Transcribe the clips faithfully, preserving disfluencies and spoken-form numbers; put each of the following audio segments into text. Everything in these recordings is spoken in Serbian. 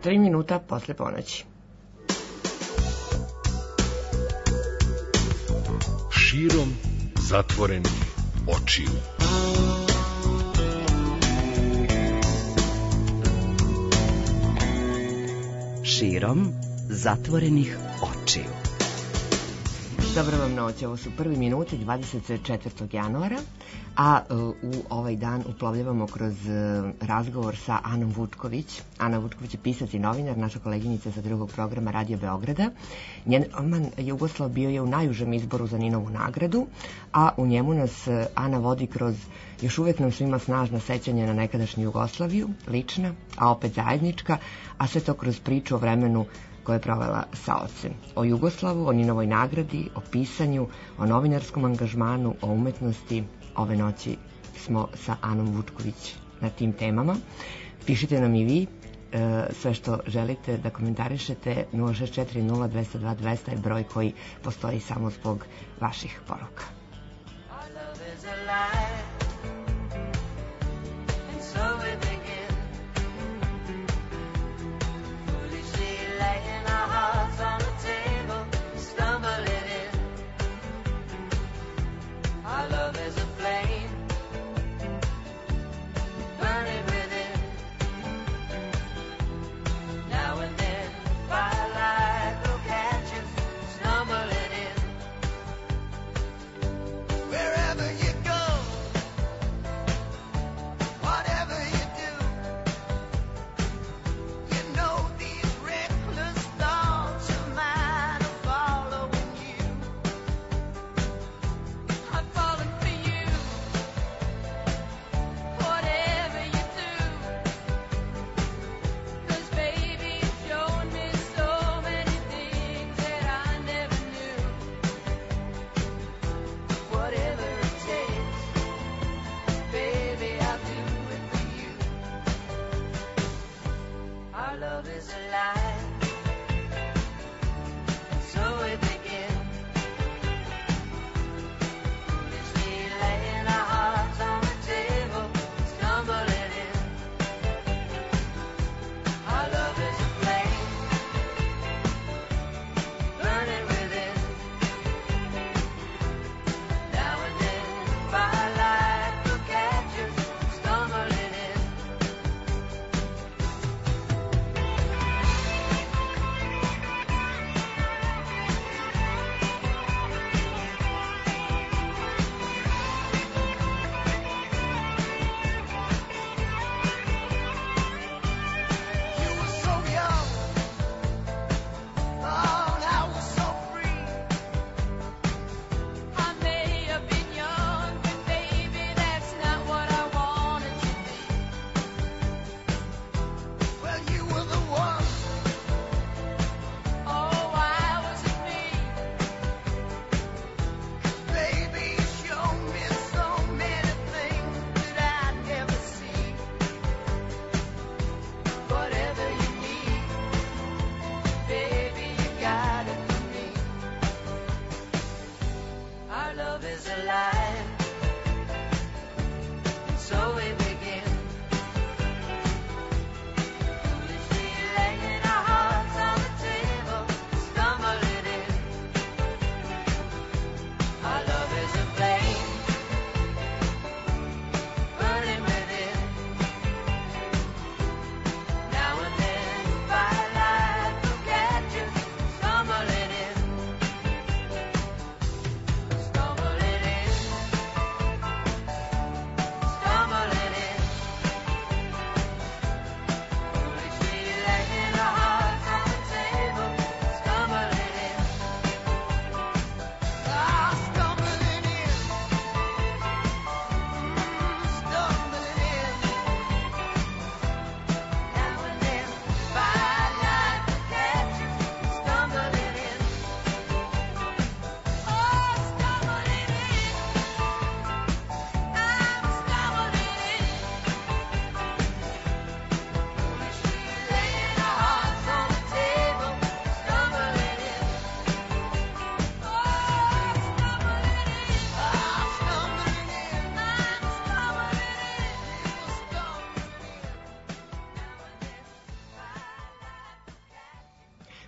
Tri minuta posle ponoći. Širom zatvorenih očiju. Širom zatvorenih očiju. Dobro vam noć, ovo su prvi minuti dvadeset četvrtog januara, a u ovaj dan uplovljavamo kroz razgovor sa Anom Vučković. Ana Vučković je pisac i novinar, naša koleginica sa drugog programa Radio Beograda. Njen roman Jugoslav bio je u najužem izboru za Ninovu nagradu, a u njemu nas Ana vodi kroz još uvek nam svima snažna sećanja na nekadašnju Jugoslaviju, lična, a opet zajednička, a sve to kroz priču o vremenu koje je provela sa ocem. O Jugoslavu, o Ninovoj nagradi, o pisanju, o novinarskom angažmanu, o umetnosti. Ove noći smo sa Anom Vučković na tim temama. Pišite nam i vi e, sve što želite da komentarišete. Nula šest četiri nula dva nula dva dva nula je broj koji postoji samo zbog vaših poruka.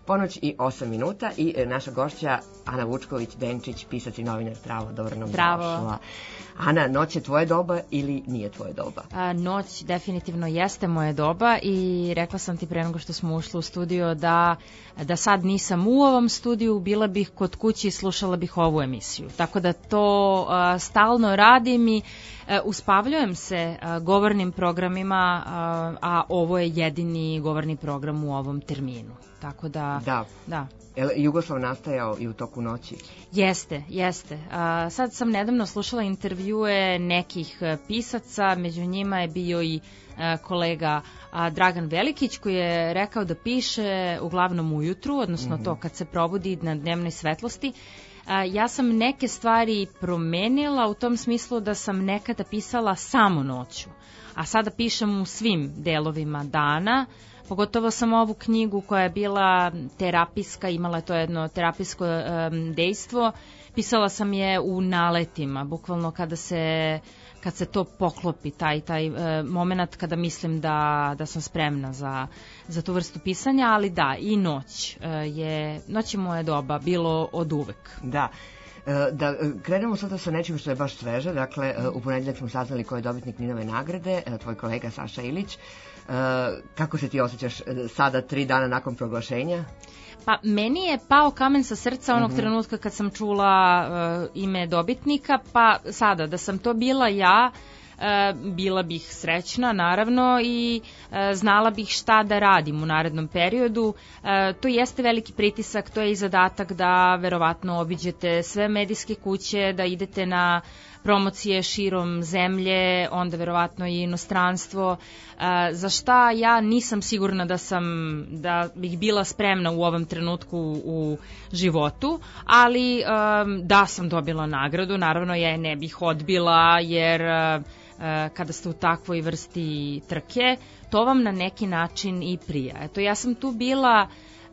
Ponoć i osam minuta i naša gošća Ana Vučković-Denčić, pisac i novinar. Zdravo, dobro nam došla. Ana, noć je tvoje doba ili nije tvoje doba? A, noć definitivno jeste moje doba i rekla sam ti pre nego što smo ušli u studio da, da sad nisam u ovom studiju, bila bih kod kući i slušala bih ovu emisiju. Tako da to a, stalno radim i a, uspavljujem se a, govornim programima, a, a ovo je jedini govorni program u ovom terminu. Tako da... Da. da. Je li Jugoslav nastajao i u toku noći? Jeste, jeste. A, sad sam nedavno slušala intervjue nekih pisaca, među njima je bio i a, kolega a, Dragan Velikić koji je rekao da piše uglavnom ujutru, odnosno mm-hmm. to kad se probudi na dnevnoj svetlosti. A, ja sam neke stvari promenila u tom smislu da sam nekada pisala samo noću, a sada pišem u svim delovima dana. Pogotovo sam ovu knjigu koja je bila terapijska, imala je to jedno terapijsko um, dejstvo, pisala sam je u naletima, bukvalno kada se, kad se to poklopi, taj, taj uh, moment kada mislim da, da sam spremna za, za tu vrstu pisanja, ali da, i noć uh, je, noć je moja doba, bilo od uvek. Da. Da krenemo sada sa nečim što je baš sveže, dakle u ponedjeljak smo saznali ko je dobitnik Ninove nagrade, tvoj kolega Saša Ilić. Kako se ti osjećaš sada tri dana nakon proglašenja? Pa meni je pao kamen sa srca onog mm-hmm. trenutka kad sam čula uh, ime dobitnika, pa sada da sam to bila ja, Uh, bila bih srećna naravno i uh, znala bih šta da radim u narednom periodu. Uh, to jeste veliki pritisak, to je i zadatak da verovatno obiđete sve medijske kuće, da idete na promocije širom zemlje, onda verovatno i inostranstvo. Uh, za šta ja nisam sigurna da sam, da bih bila spremna u ovom trenutku u životu, ali um, da sam dobila nagradu, naravno ja je ne bih odbila jer uh, kada ste u takvoj vrsti trke, to vam na neki način i prija. Eto, ja sam tu bila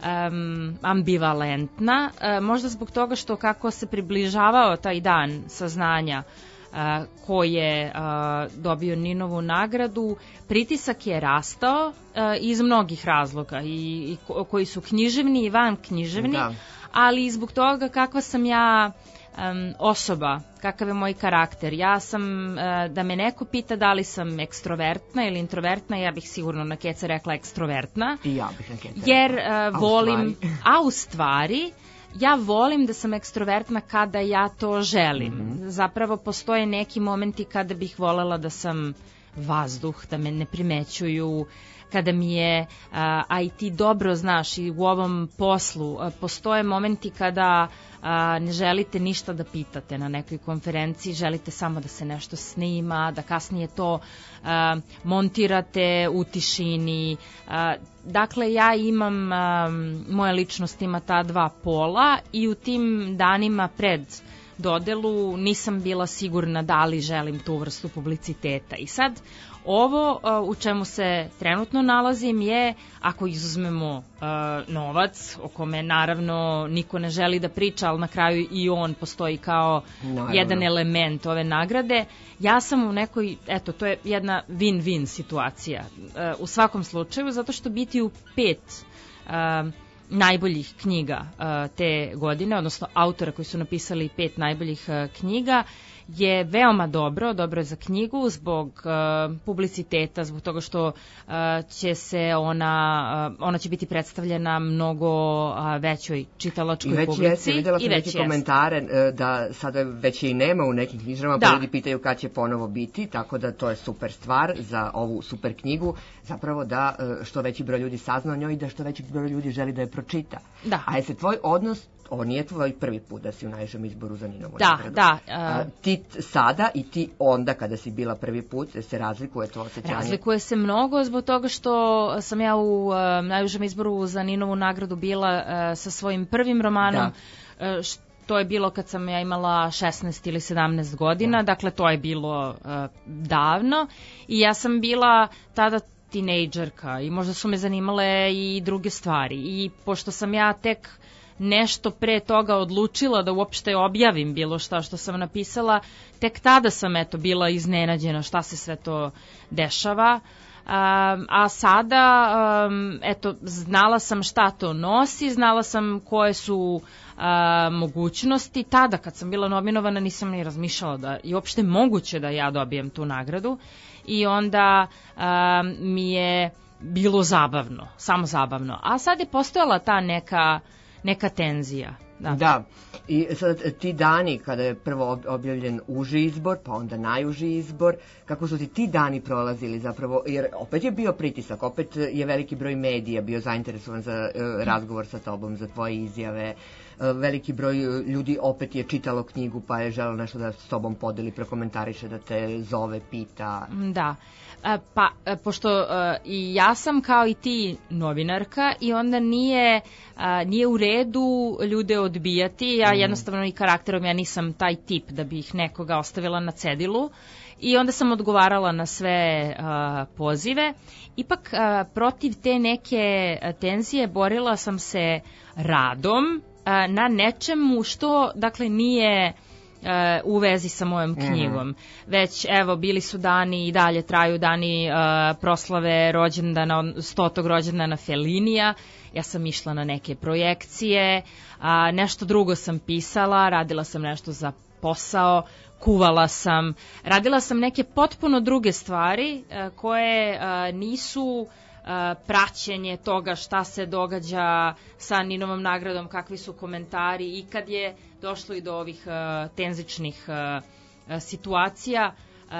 um, ambivalentna, uh, možda zbog toga što kako se približavao taj dan saznanja uh, ko je uh, dobio Ninovu nagradu, pritisak je rastao uh, iz mnogih razloga i, i ko, koji su književni i van književni, da. Ali zbog toga kakva sam ja Um, osoba, kakav je moj karakter. Ja sam, uh, da me neko pita da li sam ekstrovertna ili introvertna, ja bih sigurno na keca rekla ekstrovertna. I ja bih na keca jer uh, volim, a u stvari ja volim da sam ekstrovertna kada ja to želim. Mm-hmm. Zapravo postoje neki momenti kada bih volela da sam vazduh, da me ne primećuju, kada mi je, a, a i ti dobro znaš i u ovom poslu, a, postoje momenti kada a, ne želite ništa da pitate na nekoj konferenciji, želite samo da se nešto snima, da kasnije to a, montirate u tišini. A, dakle, ja imam, a, moja ličnost ima ta dva pola i u tim danima pred dodelu nisam bila sigurna da li želim tu vrstu publiciteta. I sad ovo uh, u čemu se trenutno nalazim je, ako izuzmemo uh, novac, o kome naravno niko ne želi da priča, ali na kraju i on postoji kao naravno jedan element ove nagrade, ja sam u nekoj, eto, to je jedna win-win situacija uh, u svakom slučaju, zato što biti u pet uh, najboljih knjiga uh, te godine, odnosno autora koji su napisali pet najboljih uh, knjiga, je veoma dobro, dobro je za knjigu zbog uh, publiciteta, zbog toga što uh, će se ona, uh, ona će biti predstavljena mnogo uh, većoj čitalačkoj I već publici. Jesi, vidjela sam I već neke komentare uh, da sada već i nema u nekim knjižama, da. Pa ljudi pitaju kad će ponovo biti, tako da to je super stvar za ovu super knjigu, zapravo da uh, što veći broj ljudi sazna o njoj i da što veći broj ljudi želi da je pročita. Da. A je se tvoj odnos, ovo nije tvoj prvi put da si u najvišem izboru za Ninovu nagradu. Da, da. Uh, ti sada i ti onda kada si bila prvi put, se razlikuje to osjećanje? Razlikuje se mnogo zbog toga što sam ja u uh, najvišem izboru za Ninovu nagradu bila uh, sa svojim prvim romanom, da. uh, što to je bilo kad sam ja imala šesnaest ili sedamnaest godina, da. Dakle to je bilo uh, davno i ja sam bila tada tinejdžerka i možda su me zanimale i druge stvari i pošto sam ja tek nešto pre toga odlučila da uopšte objavim bilo šta što sam napisala, tek tada sam eto bila iznenađena šta se sve to dešava. a sada, um, eto, znala sam šta to nosi, znala sam koje su a, mogućnosti. Tada, kad sam bila nominovana, nisam ni razmišljala da je uopšte moguće da ja dobijem tu nagradu. I onda a, mi je bilo zabavno, samo zabavno. A sad je postojala ta neka, neka tenzija. Da. Da, i sad ti dani kada je prvo objavljen uži izbor, pa onda najuži izbor, kako su ti ti dani prolazili zapravo, jer opet je bio pritisak, opet je veliki broj medija bio zainteresovan za uh, razgovor sa tobom, za tvoje izjave, uh, veliki broj ljudi opet je čitalo knjigu pa je želelo nešto da s tobom podeli, prokomentariše, da te zove, pita. Da. Pa, pošto uh, i ja sam kao i ti novinarka i onda nije, uh, nije u redu ljude odbijati, ja mm. jednostavno i karakterom ja nisam taj tip da bih nekoga ostavila na cedilu i onda sam odgovarala na sve uh, pozive. Ipak uh, protiv te neke tenzije borila sam se radom uh, na nečemu što dakle nije u vezi sa mojom knjigom. Mm. Već, evo, bili su dani i dalje traju dani uh, proslave rođendana, stotog rođendana Fellinija. Ja sam išla na neke projekcije, a nešto drugo sam pisala, radila sam nešto za posao, kuvala sam, radila sam neke potpuno druge stvari uh, koje uh, nisu Uh, praćenje toga šta se događa sa Ninovom nagradom, kakvi su komentari i kad je došlo i do ovih uh, tenzičnih uh, uh, situacija uh,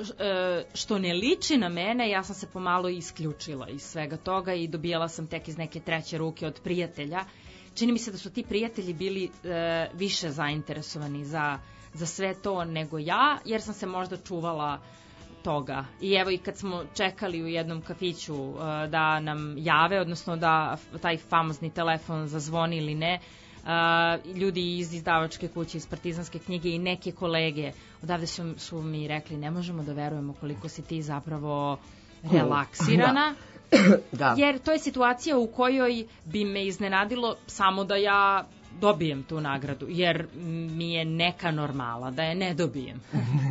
uh, što ne liči na mene, ja sam se pomalo isključila iz svega toga i dobijala sam tek iz neke treće ruke od prijatelja. Čini mi se da su ti prijatelji bili uh, više zainteresovani za, za sve to nego ja, jer sam se možda čuvala toga. I evo i kad smo čekali u jednom kafiću uh, da nam jave, odnosno da taj famozni telefon zazvoni ili ne, uh, ljudi iz izdavačke kuće, iz Partizanske knjige i neke kolege odavde su, su mi rekli ne možemo da verujemo koliko si ti zapravo relaksirana. Da. Jer to je situacija u kojoj bi me iznenadilo samo da ja dobijem tu nagradu, jer mi je neka normala da je ne dobijem.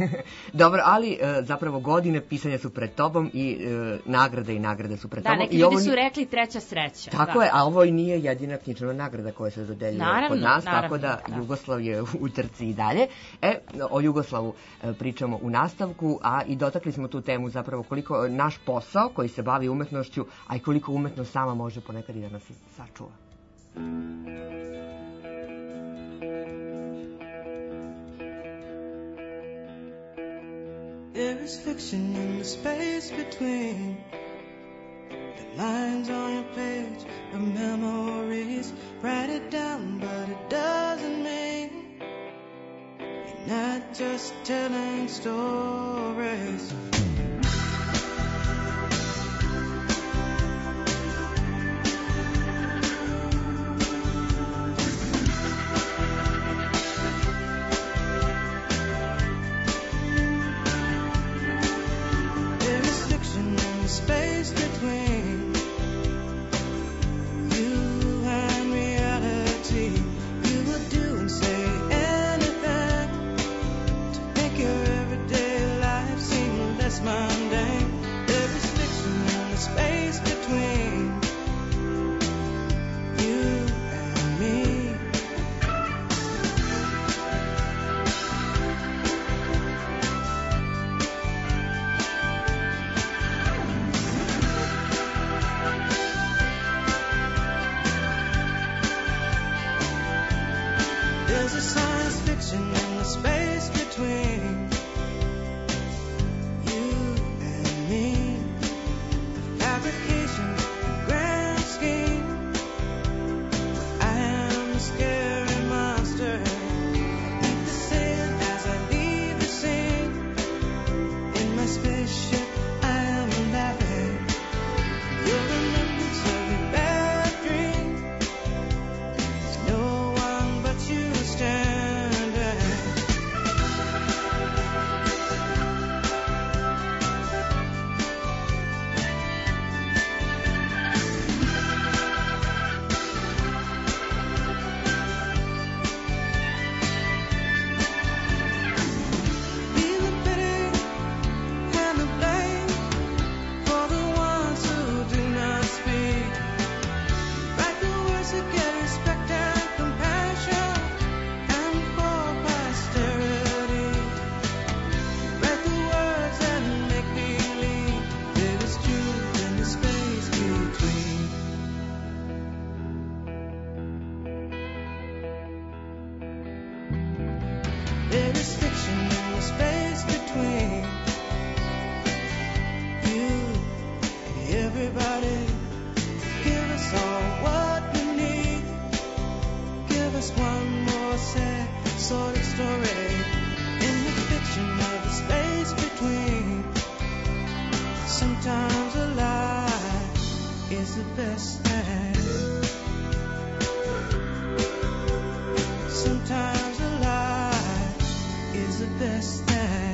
Dobro, ali e, zapravo godine pisanja su pred tobom i e, nagrade i nagrade su pred da, tobom. Da, neki I ljudi ovo... su rekli treća sreća. Tako da. je, a ovo i nije jedina književna nagrada koja se dodeljuje naravno, kod nas, naravno, tako da, da Jugoslav je u trci i dalje. E, o Jugoslavu e, pričamo u nastavku, a i dotakli smo tu temu zapravo koliko naš posao koji se bavi umetnošću, a i koliko umetnost sama može ponekad i da nas sačuva. There is fiction in the space between the lines on your page of memories. Write it down, but it doesn't mean you're not just telling stories. Space between you and reality. You will do and say anything to make your everyday life seem sordid story in the fiction of the space between. Sometimes a lie is the best thing. Sometimes a lie is the best thing.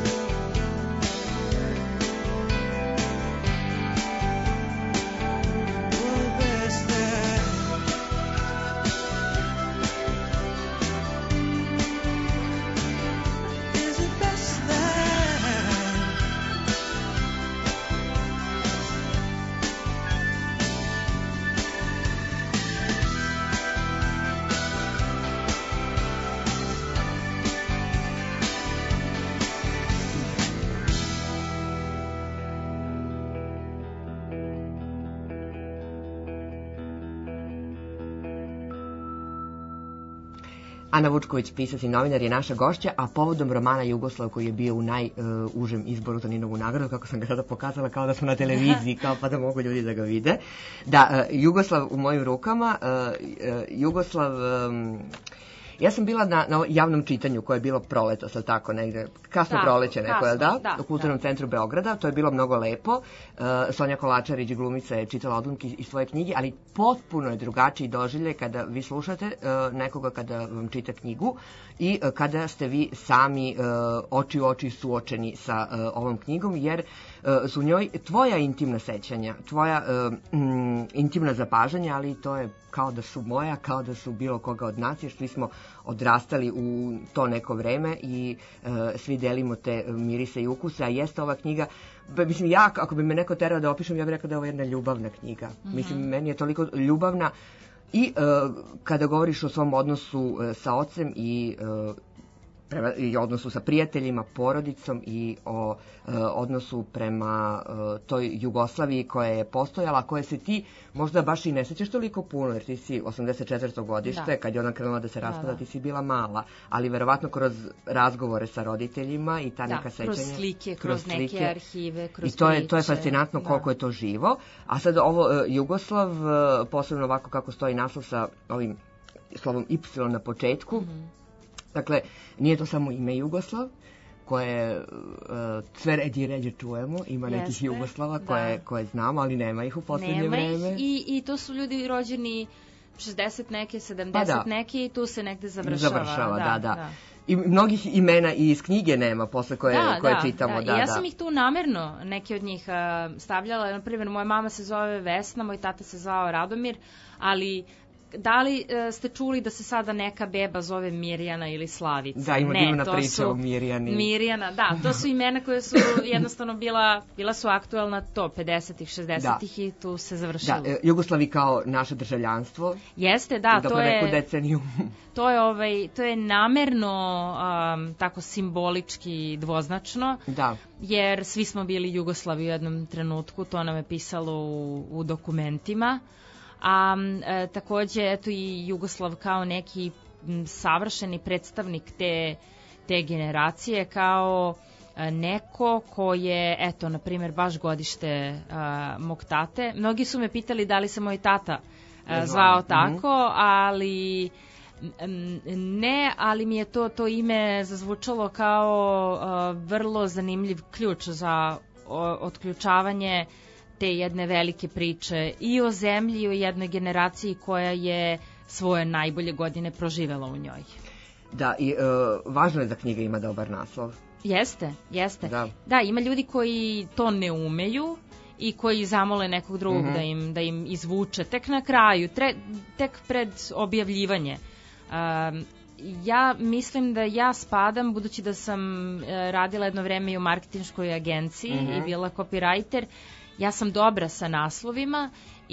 Ana Vučković, pisac i novinar, je naša gošća, a povodom romana Jugoslav koji je bio u najužem uh, izboru za Ninovu nagradu, kako sam ga sada pokazala, kao da smo na televiziji, kao pa da mogu ljudi da ga vide. Da, uh, Jugoslav u mojim rukama, uh, uh, Jugoslav... Um, Ja sam bila na, na javnom čitanju koje je bilo proleto, sad tako negde, kasno da, proleće neko, je da? da? U Kulturnom da. centru Beograda, to je bilo mnogo lepo. Uh, Sonja Kolačarić, glumica, je čitala odlomke iz svoje knjige, ali potpuno je drugačiji doživljaj kada vi slušate uh, nekoga kada vam čita knjigu i uh, kada ste vi sami uh, oči u oči suočeni sa uh, ovom knjigom, jer uh, su u njoj tvoja intimna sećanja, tvoja uh, mm, intimna zapažanja, ali to je kao da su moja, kao da su bilo koga od nas, jer svi smo odrastali u to neko vreme i uh, svi delimo te mirise i ukuse, a jeste ova knjiga, ba, mislim, ja, ako bi me neko terao da opišem, ja bih rekao da je ovo jedna ljubavna knjiga. Mm-hmm. Mislim, meni je toliko ljubavna i uh, kada govoriš o svom odnosu uh, sa ocem i uh, prema, i odnosu sa prijateljima, porodicom i o e, odnosu prema e, toj Jugoslaviji koja je postojala, koje se ti možda baš i ne sećaš toliko puno, jer ti si osamdeset četvrto godište, da. Kad je ona krenula da se raspada, da, da. Ti si bila mala, ali verovatno kroz razgovore sa roditeljima i ta da, neka sećanja. Kroz slike, kroz, kroz neke slike. Arhive, kroz I to je, priče. to je fascinantno koliko da. Je to živo. A sad ovo e, Jugoslav, e, posebno ovako kako stoji naslov sa ovim slovom Y na početku, mm-hmm. Dakle, nije to samo ime Jugoslav, koje uh, sve ređe i ređe čujemo, ima Jeste, nekih Jugoslava koje, da. koje znamo, ali nema ih u poslednje nema vreme. Nema ih i, i to su ljudi rođeni šezdeset neke, sedamdeset pa da. Neke i tu se negde završava. Završava, da, da. da. da. I mnogih imena i iz knjige nema posle koje, da, koje da, čitamo. Da, da, ja da. sam ih tu namerno, neke od njih uh, stavljala. Naprimjer, moja mama se zove Vesna, moj tata se zvao Radomir, ali... Da li uh, ste čuli da se sada neka beba zove Mirjana ili Slavica? Da, ima divna to priča su, o Mirjani. Mirjana, da, to su imena koje su jednostavno bila, bila su aktuelna to, pedesetih, šezdesetih da. I tu se završilo. Da, Jugoslavi kao naše državljanstvo. Jeste, da, to je... neku deceniju. To je, ovaj, to je namerno um, tako simbolički dvoznačno, da. Jer svi smo bili Jugoslavi u jednom trenutku, to nam je pisalo u, u dokumentima. A e, takođe, eto i Jugoslav kao neki m, savršeni predstavnik te, te generacije, kao e, neko ko je, eto, na primjer, baš godište a, mog tate. Mnogi su me pitali da li se moj tata a, zvao tako, mm-hmm. ali m, ne, ali mi je to, to ime zazvučalo kao a, vrlo zanimljiv ključ za o, otključavanje te jedne velike priče i o zemlji i o jednoj generaciji koja je svoje najbolje godine proživela u njoj. Da, i uh, važno je da knjiga ima dobar naslov. Jeste, jeste. Da, da ima ljudi koji to ne umeju i koji zamole nekog drugog mm-hmm. da, im, da im izvuče tek na kraju, tre, tek pred objavljivanje. Um, ja mislim da ja spadam, budući da sam uh, radila jedno vreme i u marketinškoj agenciji mm-hmm. i bila copywriter. Ja sam dobra sa naslovima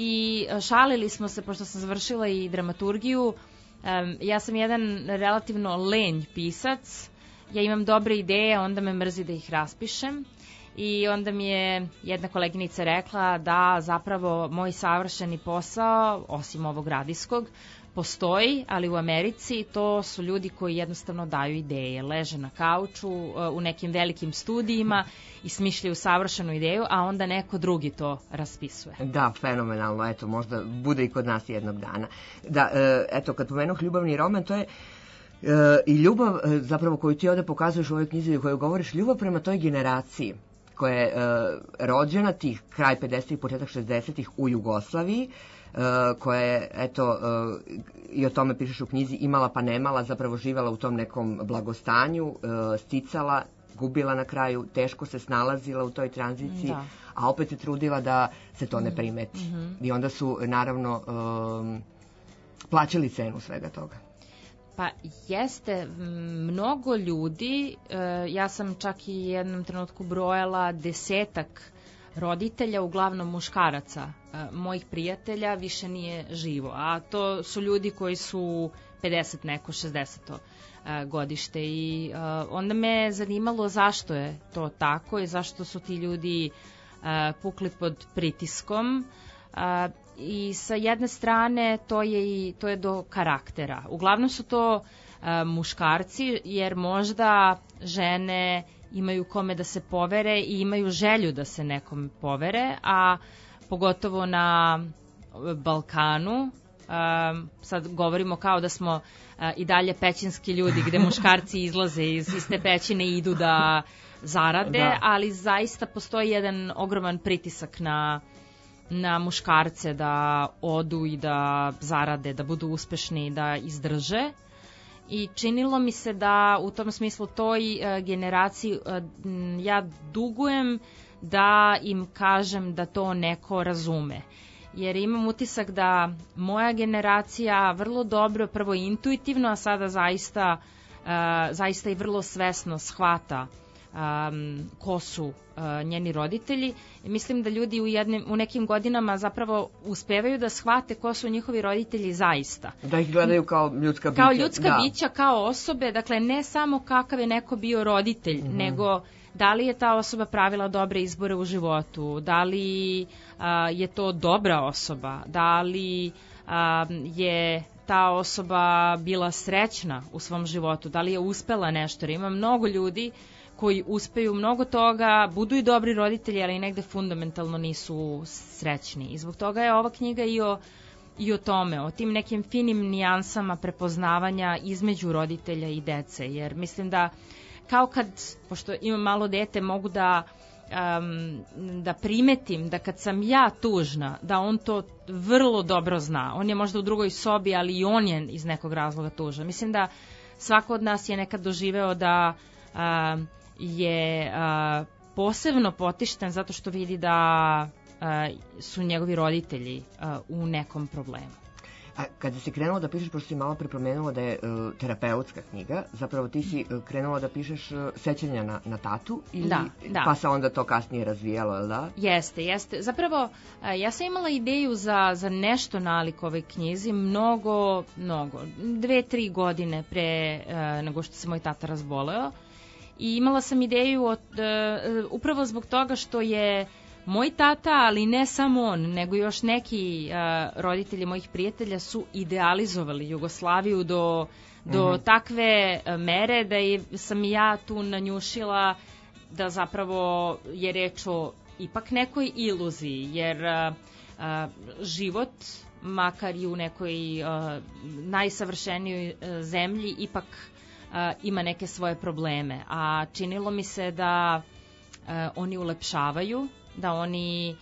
i šalili smo se, pošto sam završila i dramaturgiju, um, ja sam jedan relativno lenj pisac, ja imam dobre ideje, onda me mrzi da ih raspišem i onda mi je jedna koleginica rekla da zapravo moj savršeni posao, osim ovog radijskog, postoji, ali u Americi to su ljudi koji jednostavno daju ideje, leže na kauču u nekim velikim studijima i smišljaju savršenu ideju, a onda neko drugi to raspisuje. Da, fenomenalno, eto, možda bude i kod nas jednog dana. Da, eto, kad pomenuh ljubavni roman, to je I ljubav, zapravo, koju ti ovde pokazuješ u ovoj knjizi i koju govoriš, ljubav prema toj generaciji koja je rođena tih kraj pedesetih, početak šezdesetih u Jugoslaviji, koja je, eto, i o tome pišeš u knjizi, imala pa nemala, zapravo živala u tom nekom blagostanju, sticala, gubila na kraju, teško se snalazila u toj tranziciji, da. A opet se trudila da se to ne primeti. Mm-hmm. I onda su, naravno, um, plaćali cenu svega toga. Pa jeste, mnogo ljudi, ja sam čak i jednom trenutku brojala desetak roditelja, uglavnom muškaraca, mojih prijatelja, više nije živo. A to su ljudi koji su pedeset neko, šezdeseto godište. I onda me zanimalo zašto je to tako i zašto su ti ljudi pukli pod pritiskom. I sa jedne strane to je i to je do karaktera. Uglavnom su to muškarci, jer možda žene imaju kome da se povere i imaju želju da se nekom povere, a pogotovo na Balkanu, um, sad govorimo kao da smo uh, i dalje pećinski ljudi, gde muškarci izlaze iz iste pećine i idu da zarade, da. Ali zaista postoji jedan ogroman pritisak na, na muškarce da odu i da zarade, da budu uspešni, da izdrže. I činilo mi se da u tom smislu toj uh, generaciji uh, ja dugujem da im kažem da to neko razume. Jer imam utisak da moja generacija vrlo dobro, prvo intuitivno, a sada zaista, uh, zaista i vrlo svesno shvata um, ko su uh, njeni roditelji. I mislim da ljudi u, jednim, u nekim godinama zapravo uspevaju da shvate ko su njihovi roditelji zaista. Da ih gledaju kao ljudska bića. Kao ljudska da. bića, kao osobe, dakle ne samo kakav je neko bio roditelj, mm-hmm. nego da li je ta osoba pravila dobre izbore u životu, da li a, je to dobra osoba, da li a, je ta osoba bila srećna u svom životu, da li je uspela nešto. Jer ima mnogo ljudi koji uspeju mnogo toga, budu i dobri roditelji, ali negde fundamentalno nisu srećni. I zbog toga je ova knjiga i o, i o tome, o tim nekim finim nijansama prepoznavanja između roditelja i dece. Jer mislim da kao kad, pošto imam malo dete, mogu da, um, da primetim da kad sam ja tužna, da on to vrlo dobro zna. On je možda u drugoj sobi, ali i on je iz nekog razloga tužan. Mislim da svako od nas je nekad doživeo da um, je uh, posebno potišten zato što vidi da uh, su njegovi roditelji uh, u nekom problemu. A kada si krenula da pišeš, pošto si malo pripomenula da je uh, terapeutska knjiga, zapravo ti si uh, krenula da pišeš uh, sećanja na, na tatu, ili, da, da. Pa se onda to kasnije razvijalo, je da? Jeste, jeste. Zapravo, uh, ja sam imala ideju za, za nešto nalik ovoj knjizi mnogo, mnogo, dve, tri godine pre uh, nego što se moj tata razboleo. I imala sam ideju od, uh, upravo zbog toga što je moj tata, ali ne samo on, nego još neki uh, roditelji mojih prijatelja su idealizovali Jugoslaviju do, do mm-hmm. takve uh, mere da je, sam i ja tu nanjušila da zapravo je reč o ipak nekoj iluziji, jer uh, uh, život, makar i u nekoj uh, najsavršenijoj uh, zemlji, ipak uh, ima neke svoje probleme. A činilo mi se da uh, oni ulepšavaju, da oni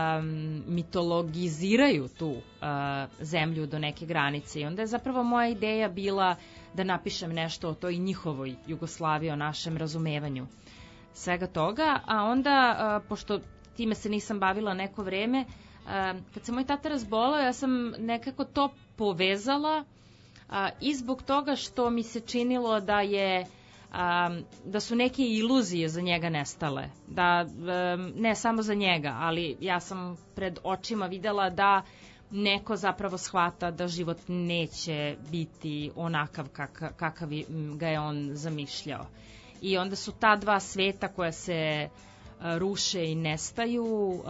um, mitologiziraju tu uh, zemlju do neke granice. I onda je zapravo moja ideja bila da napišem nešto o toj njihovoj Jugoslaviji, o našem razumevanju svega toga. A onda, uh, pošto time se nisam bavila neko vreme, uh, kad se moj tata razbolao, ja sam nekako to povezala uh, i zbog toga što mi se činilo da je Um, da su neke iluzije za njega nestale, da um, ne samo za njega, ali ja sam pred očima videla da neko zapravo shvata da život neće biti onakav kak, kakav ga je on zamišljao. I onda su ta dva sveta koja se uh, ruše i nestaju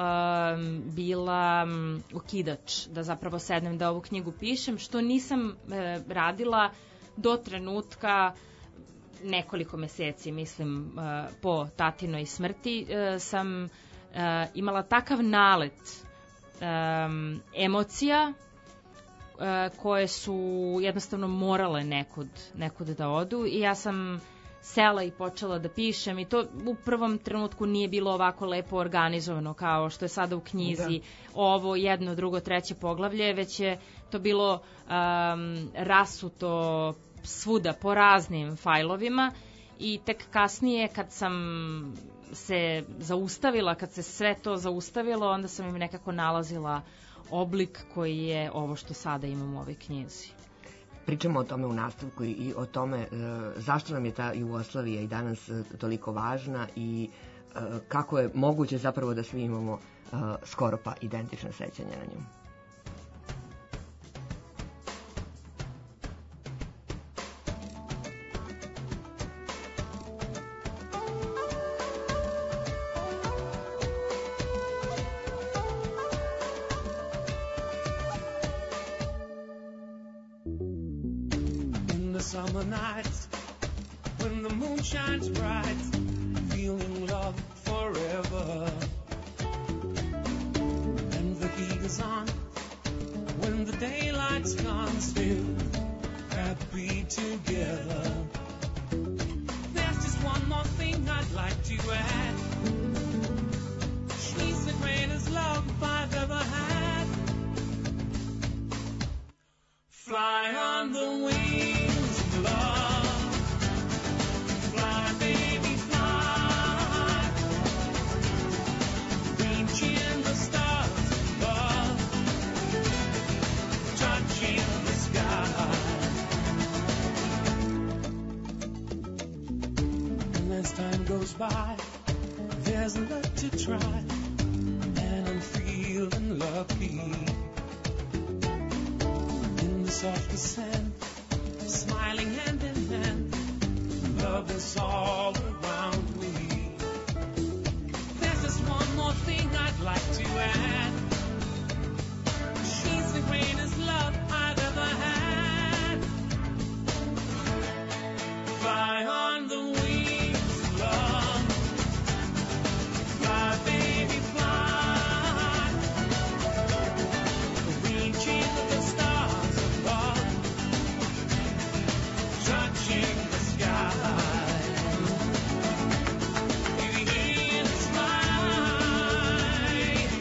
um, bila um, okidač da zapravo sednem da ovu knjigu pišem, što nisam uh, radila do trenutka nekoliko meseci, mislim, po tatinoj smrti, sam imala takav nalet emocija koje su jednostavno morale nekud, nekud da odu i ja sam sela i počela da pišem i to u prvom trenutku nije bilo ovako lepo organizovano kao što je sada u knjizi da. Ovo jedno, drugo, treće poglavlje, već je to bilo um, rasuto svuda po raznim fajlovima i tek kasnije kad sam se zaustavila, kad se sve to zaustavilo, onda sam im nekako nalazila oblik koji je ovo što sada imam u ovoj knjizi. Pričamo o tome u nastavku i o tome e, zašto nam je ta Jugoslavija i danas e, toliko važna i e, kako je moguće zapravo da svi imamo e, skoro pa identična sećanja na nju. Summer nights when the moon shines bright, feeling love forever. And the heat is on when the daylight's gone, still happy together. There's just one more thing I'd like to add. She's the greatest love I've ever had. Fly on the wings of love. Fly, baby, fly. Reaching the stars above. Touching the sky. And as time goes by, there's a lot to try. And I'm feeling lucky. Soft descent, smiling hand in hand, love is all around me. There's just one more thing I'd like to add. She's the greatest love I've ever had. Fly on the wings of love. Fly, baby, fly. Reaching the stars. Touching the sky. In the sky.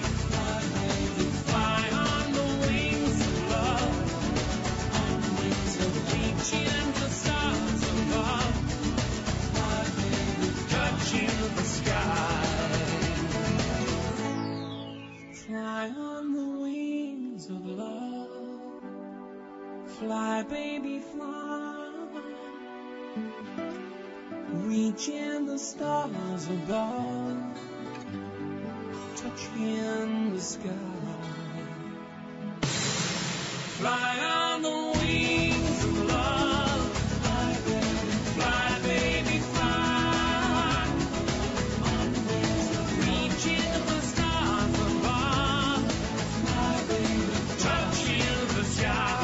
Fly on the wings of love. On the wings of reaching the stars above. Touching the sky. Fly on the wings of love. Fly, baby, fly. Reaching the stars above, touching the sky. Fly on the wings of love. Fly, baby, fly, baby, fly. On the wings of reaching the stars above. Fly, baby, touching the sky.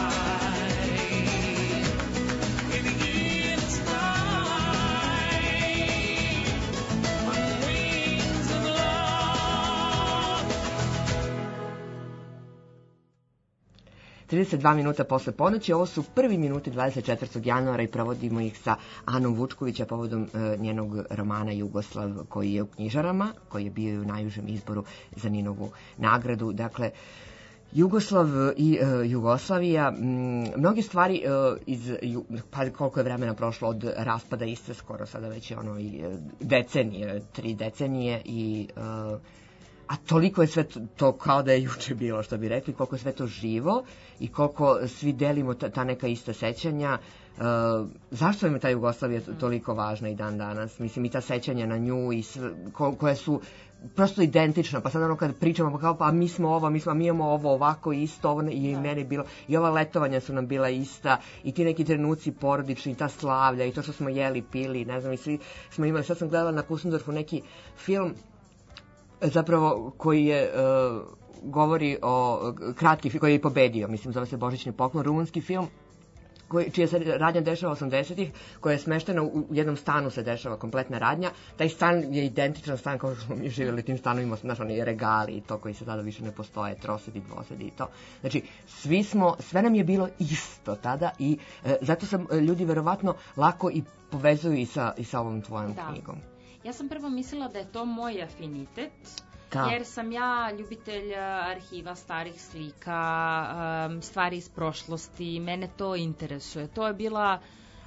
trideset dva minuta posle ponoći, ovo su prvi minuti dvadeset četvrtog januara i provodimo ih sa Anom Vučkovića povodom e, njenog romana Jugoslav koji je u knjižarama, koji je bio u najužem izboru za Ninovu nagradu. Dakle, Jugoslav i e, Jugoslavija, m, mnoge stvari e, iz, pa koliko je vremena prošlo od raspada iste, skoro sada već je ono i decenije, tri decenije i e, a toliko je sve to kao da je juče bilo, što bi rekli, koliko je sve to živo i koliko svi delimo ta, ta neka ista sećanja. E, zašto je ta Jugoslavija toliko važna i dan danas? Mislim, i ta sećanja na nju i sve, ko, koje su prosto identična, pa sad ono kad pričamo pa kao pa mi smo ovo, mi smo, mi imamo ovo ovako isto, ovo i da. Meni bilo, i ova letovanja su nam bila ista i ti neki trenuci porodični, i ta slavlja i to što smo jeli, pili, ne znam, i svi smo imali, sad sam gledala na Kusendorfu neki film zapravo koji je uh, govori o kratki, koji je pobedio, mislim zove se Božićni poklon, rumunski film koji, čija se radnja dešava osamdesetih, koja je smeštena u jednom stanu se dešava kompletna radnja. Taj stan je identičan stan kao što smo mi živjeli tim stanovima, znaš, oni regali i to koji se tada više ne postoje, trosedi, dvosedi i to. Znači, svi smo, sve nam je bilo isto tada i e, zato sam ljudi verovatno lako i povezuju i sa, i sa ovom tvojom da. knjigom. Ja sam prvo mislila da je to moj afinitet, da. jer sam ja ljubitelj arhiva, starih slika, stvari iz prošlosti, mene to interesuje. To je bila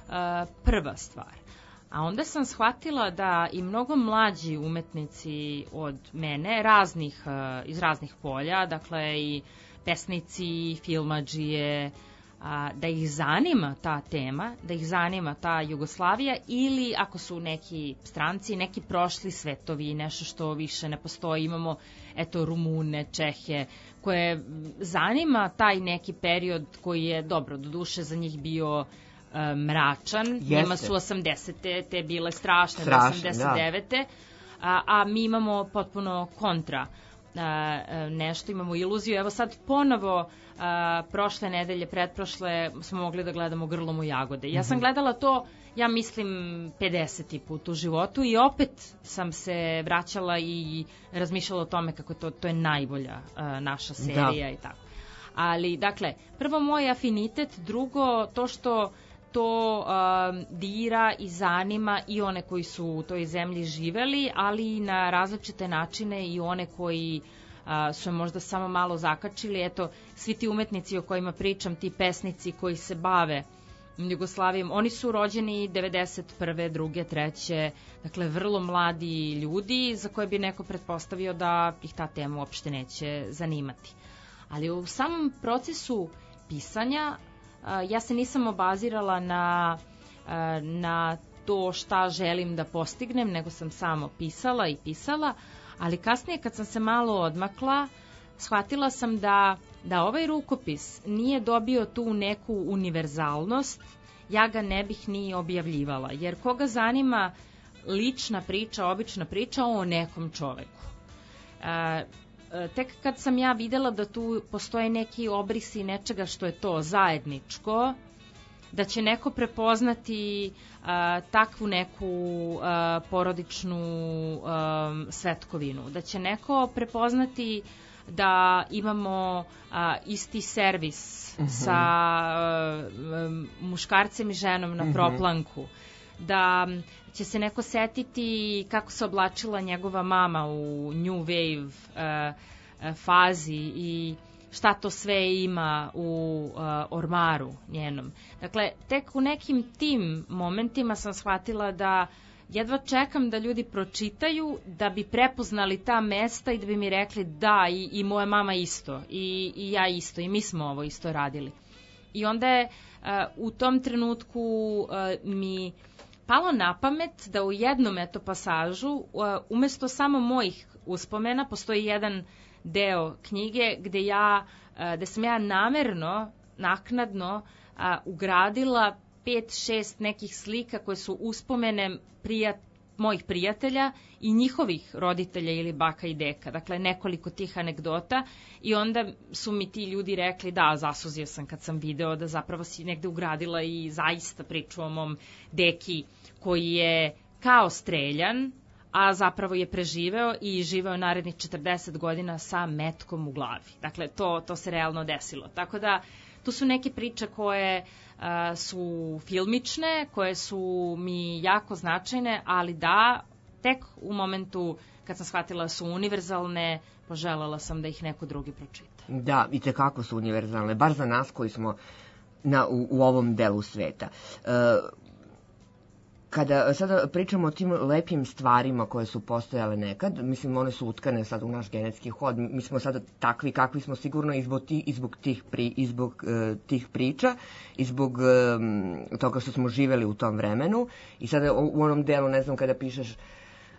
prva stvar. A onda sam shvatila da i mnogo mlađi umetnici od mene, raznih, iz raznih polja, dakle i pesnici, filmadžije, a, da ih zanima ta tema, da ih zanima ta Jugoslavija ili ako su neki stranci, neki prošli svetovi, nešto što više ne postoji, imamo eto Rumune, Čehe, koje zanima taj neki period koji je, dobro, do duše za njih bio e, mračan, Jeste. njima su osamdesete te bile strašne, strašne osamdeset devete Da. A, a mi imamo potpuno kontra a, nešto, imamo iluziju, evo sad ponovo a, prošle nedelje, pretprošle smo mogli da gledamo Grlom u jagode. Ja sam gledala to, ja mislim, pedeseti put u životu i opet sam se vraćala i razmišljala o tome kako to, to je najbolja a, naša serija da. i tako. Ali, dakle, prvo moj afinitet, drugo to što to uh, dira i zanima i one koji su u toj zemlji živeli, ali i na različite načine i one koji uh, su je možda samo malo zakačili. Eto, svi ti umetnici o kojima pričam, ti pesnici koji se bave Jugoslavijom, oni su rođeni devedeset prve, druge, treće, dakle vrlo mladi ljudi za koje bi neko pretpostavio da ih ta tema uopšte neće zanimati. Ali u samom procesu pisanja ja se nisam obazirala na, na to šta želim da postignem, nego sam samo pisala i pisala, ali kasnije kad sam se malo odmakla, shvatila sam da, da ovaj rukopis nije dobio tu neku univerzalnost, ja ga ne bih ni objavljivala, jer koga zanima lična priča, obična priča o nekom čoveku. Tek kad sam ja videla da tu postoje neki obrisi nečega što je to zajedničko, da će neko prepoznati a, takvu neku a, porodičnu a, svetkovinu, da će neko prepoznati da imamo a, isti servis uh-huh. sa a, muškarcem i ženom na uh-huh. proplanku, da će se neko setiti kako se oblačila njegova mama u New Wave uh, fazi i šta to sve ima u uh, ormaru njenom. Dakle, tek u nekim tim momentima sam shvatila da jedva čekam da ljudi pročitaju, da bi prepoznali ta mesta i da bi mi rekli da, i, i moja mama isto, i, i ja isto, i mi smo ovo isto radili. I onda je uh, u tom trenutku uh, mi palo na pamet da u jednom eto pasažu, umesto samo mojih uspomena, postoji jedan deo knjige gde, ja, gde sam ja namerno, naknadno ugradila pet, šest nekih slika koje su uspomene prijat, mojih prijatelja i njihovih roditelja ili baka i deka. Dakle, nekoliko tih anegdota i onda su mi ti ljudi rekli da, zasuzio sam kad sam video da zapravo si negde ugradila i zaista priču o mom deki koji je kao streljan, a zapravo je preživeo i živeo narednih četrdeset godina sa metkom u glavi. Dakle, to, to se realno desilo. Tako da, tu su neke priče koje uh, su filmične, koje su mi jako značajne, ali da, tek u momentu kad sam shvatila da su univerzalne, poželjela sam da ih neko drugi pročita. Da, i tekako su univerzalne, bar za nas koji smo na, u, u ovom delu sveta. Uh, Kada sada pričamo o tim lepim stvarima koje su postojale nekad, mislim, one su utkane sad u naš genetski hod, mi smo sada takvi kakvi smo sigurno i zbog, ti, i zbog, tih, pri, i zbog uh, tih priča, i zbog um, toga što smo živeli u tom vremenu. I sada u, u onom delu, ne znam, kada pišeš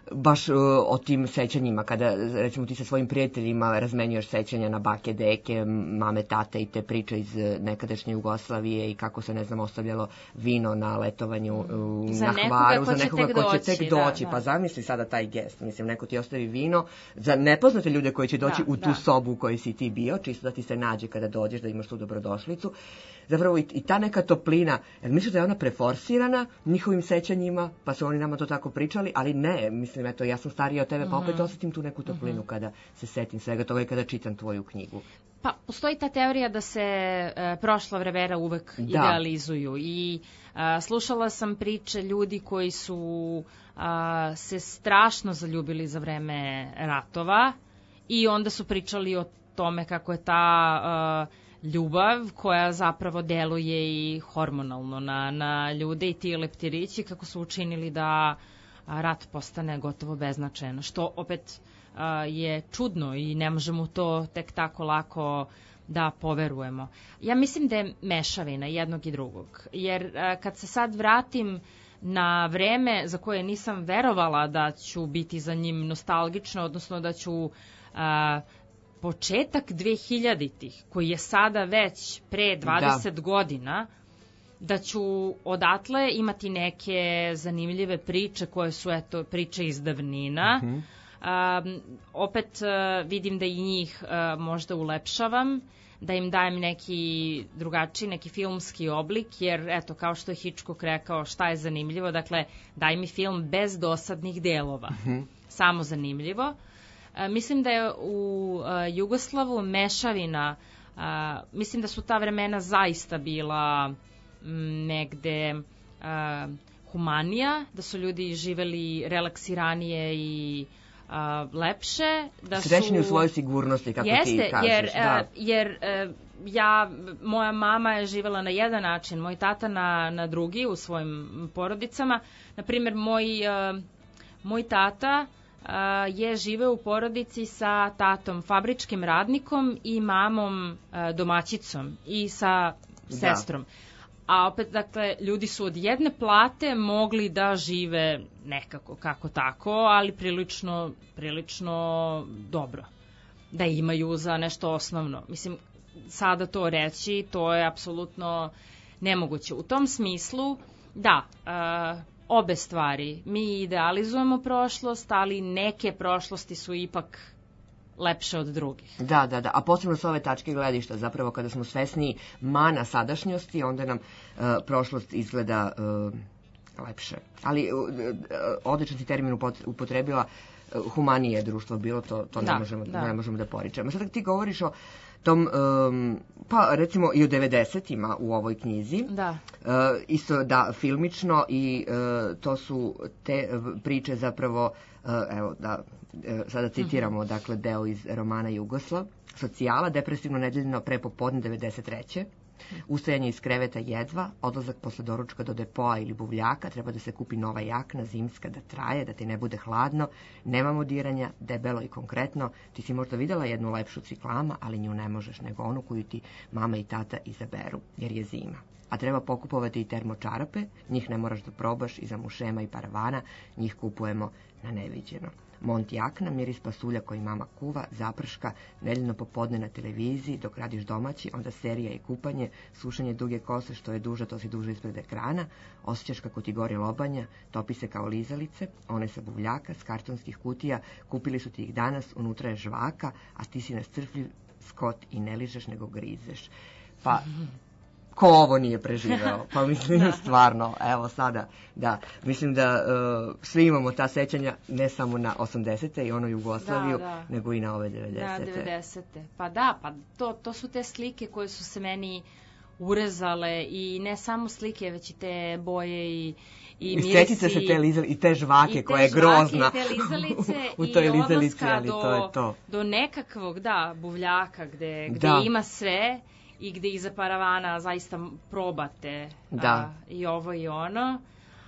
baš uh, o tim sećanjima, kada recimo ti sa svojim prijateljima razmenjuješ sećanja na bake, deke, mame, tate i te priče iz nekadašnje Jugoslavije i kako se, ne znam, ostavljalo vino na letovanju uh, za na nekoga Hvaru, ko za nekoga će ko će tek tek doći, doći. da, Pa da. zamisli sada taj gest, mislim, neko ti ostavi vino za nepoznate ljude koji će doći Da, u tu da. sobu u kojoj si ti bio, čisto da ti se nađe kada dođeš, da imaš tu dobrodošlicu. Zapravo i, i ta neka toplina, jer mislim da je ona preforsirana njihovim sećanjima, pa su oni nama to tako pričali, ali ne, mislim, eto, ja sam starija od tebe, pa opet osetim tu neku toplinu kada se setim svega toga i kada čitam tvoju knjigu. Pa, postoji ta teorija da se e, prošla vremena uvek Da. idealizuju i a, slušala sam priče ljudi koji su a, se strašno zaljubili za vreme ratova i onda su pričali o tome kako je ta a, ljubav koja zapravo deluje i hormonalno na, na ljude i ti leptirići kako su učinili da a, rat postane gotovo beznačajan, što opet a, je čudno i ne možemo to tek tako lako da poverujemo. Ja mislim da je mešavina jednog i drugog, jer a, kad se sad vratim na vreme za koje nisam verovala da ću biti za njim nostalgična, odnosno da ću a, početak dvehiljaditih, koji je sada već pre dvadeset da. godina, da ću odatle imati neke zanimljive priče koje su, eto, priče iz davnina. Mm-hmm. Um, opet uh, vidim da i njih uh, možda ulepšavam, da im dajem neki drugačiji, neki filmski oblik, jer, eto, kao što je Hitchcock rekao, šta je zanimljivo, dakle, daj mi film bez dosadnih delova. Mm-hmm. Samo zanimljivo. Uh, mislim da je u uh, Jugoslavu mešavina, uh, mislim da su ta vremena zaista bila m, negde uh, humanija, da su ljudi živeli relaksiranije i a, lepše, da srećni su u svojoj sigurnosti, kako jeste, ti kažeš. jer, da. jer ja, moja mama je živela na jedan način, moj tata na, na drugi u svojim porodicama. Naprimjer, moj, moj tata je živeo u porodici sa tatom fabričkim radnikom i mamom domaćicom i sa sestrom. Da. A opet, dakle, ljudi su od jedne plate mogli da žive nekako, kako tako, ali prilično, prilično dobro. Da imaju za nešto osnovno. Mislim, sada to reći, to je apsolutno nemoguće. U tom smislu, da, uh, obe stvari. Mi idealizujemo prošlost, ali neke prošlosti su ipak lepše od drugih. Da, da, da. A posebno s ove tačke gledišta, zapravo kada smo svesni mana sadašnjosti, onda nam uh, prošlost izgleda uh, lepše. Ali uh, odličan si termin upotrebila, uh, humanije društvo bilo, to, to da, ne, možemo, da. ne možemo da poričemo. Sad ti govoriš o tom, um, pa recimo i o devedesetima u ovoj knjizi. Da. Uh, isto da, filmično i uh, to su te priče zapravo, uh, evo da, sada citiramo, dakle, deo iz romana Jugoslav. Socijala, depresivno nedeljno prepopodne devedeset treće Ustajanje iz kreveta jedva, odlazak posle doručka do depoa ili buvljaka, treba da se kupi nova jakna, zimska, da traje, da ti ne bude hladno, nemamo diranja, debelo i konkretno. Ti si možda videla jednu lepšu ciklama, ali nju ne možeš, nego onu koju ti mama i tata izaberu, jer je zima. A treba pokupovati i termočarape, njih ne moraš da probaš iza mušema i paravana, njih kupujemo na neviđeno. Mont jakna, miris pasulja koji mama kuva, zaprška, nedeljno popodne na televiziji, dok radiš domaći, onda serija i kupanje, sušanje duge kose, što je duža, to si duže ispred ekrana, osjećaš kako ti gori lobanja, topi se kao lizalice, one sa buvljaka, s kartonskih kutija, kupili su ti ih danas, unutra je žvaka, a ti si nascrfljiv skot i ne ližeš nego grizeš. Pa... ko ovo nije preživeo? Pa mislim, da. Stvarno, evo sada, da, mislim da uh, svi imamo ta sećanja, ne samo na osamdesete i ono Jugoslaviju, da, da. nego i na ove devedesete. Da, devedesete. Pa da, pa to, to su te slike koje su se meni urezale i ne samo slike, već i te boje i i mirisi. Sjetite se te lizali, i te žvake i te koja je žvake, grozna. I te lizalice u toj i lizalici, ali do, to je to. do nekakvog, da, buvljaka gde, gde da. ima sve i gde iza paravana zaista probate da. a, i ovo i ono.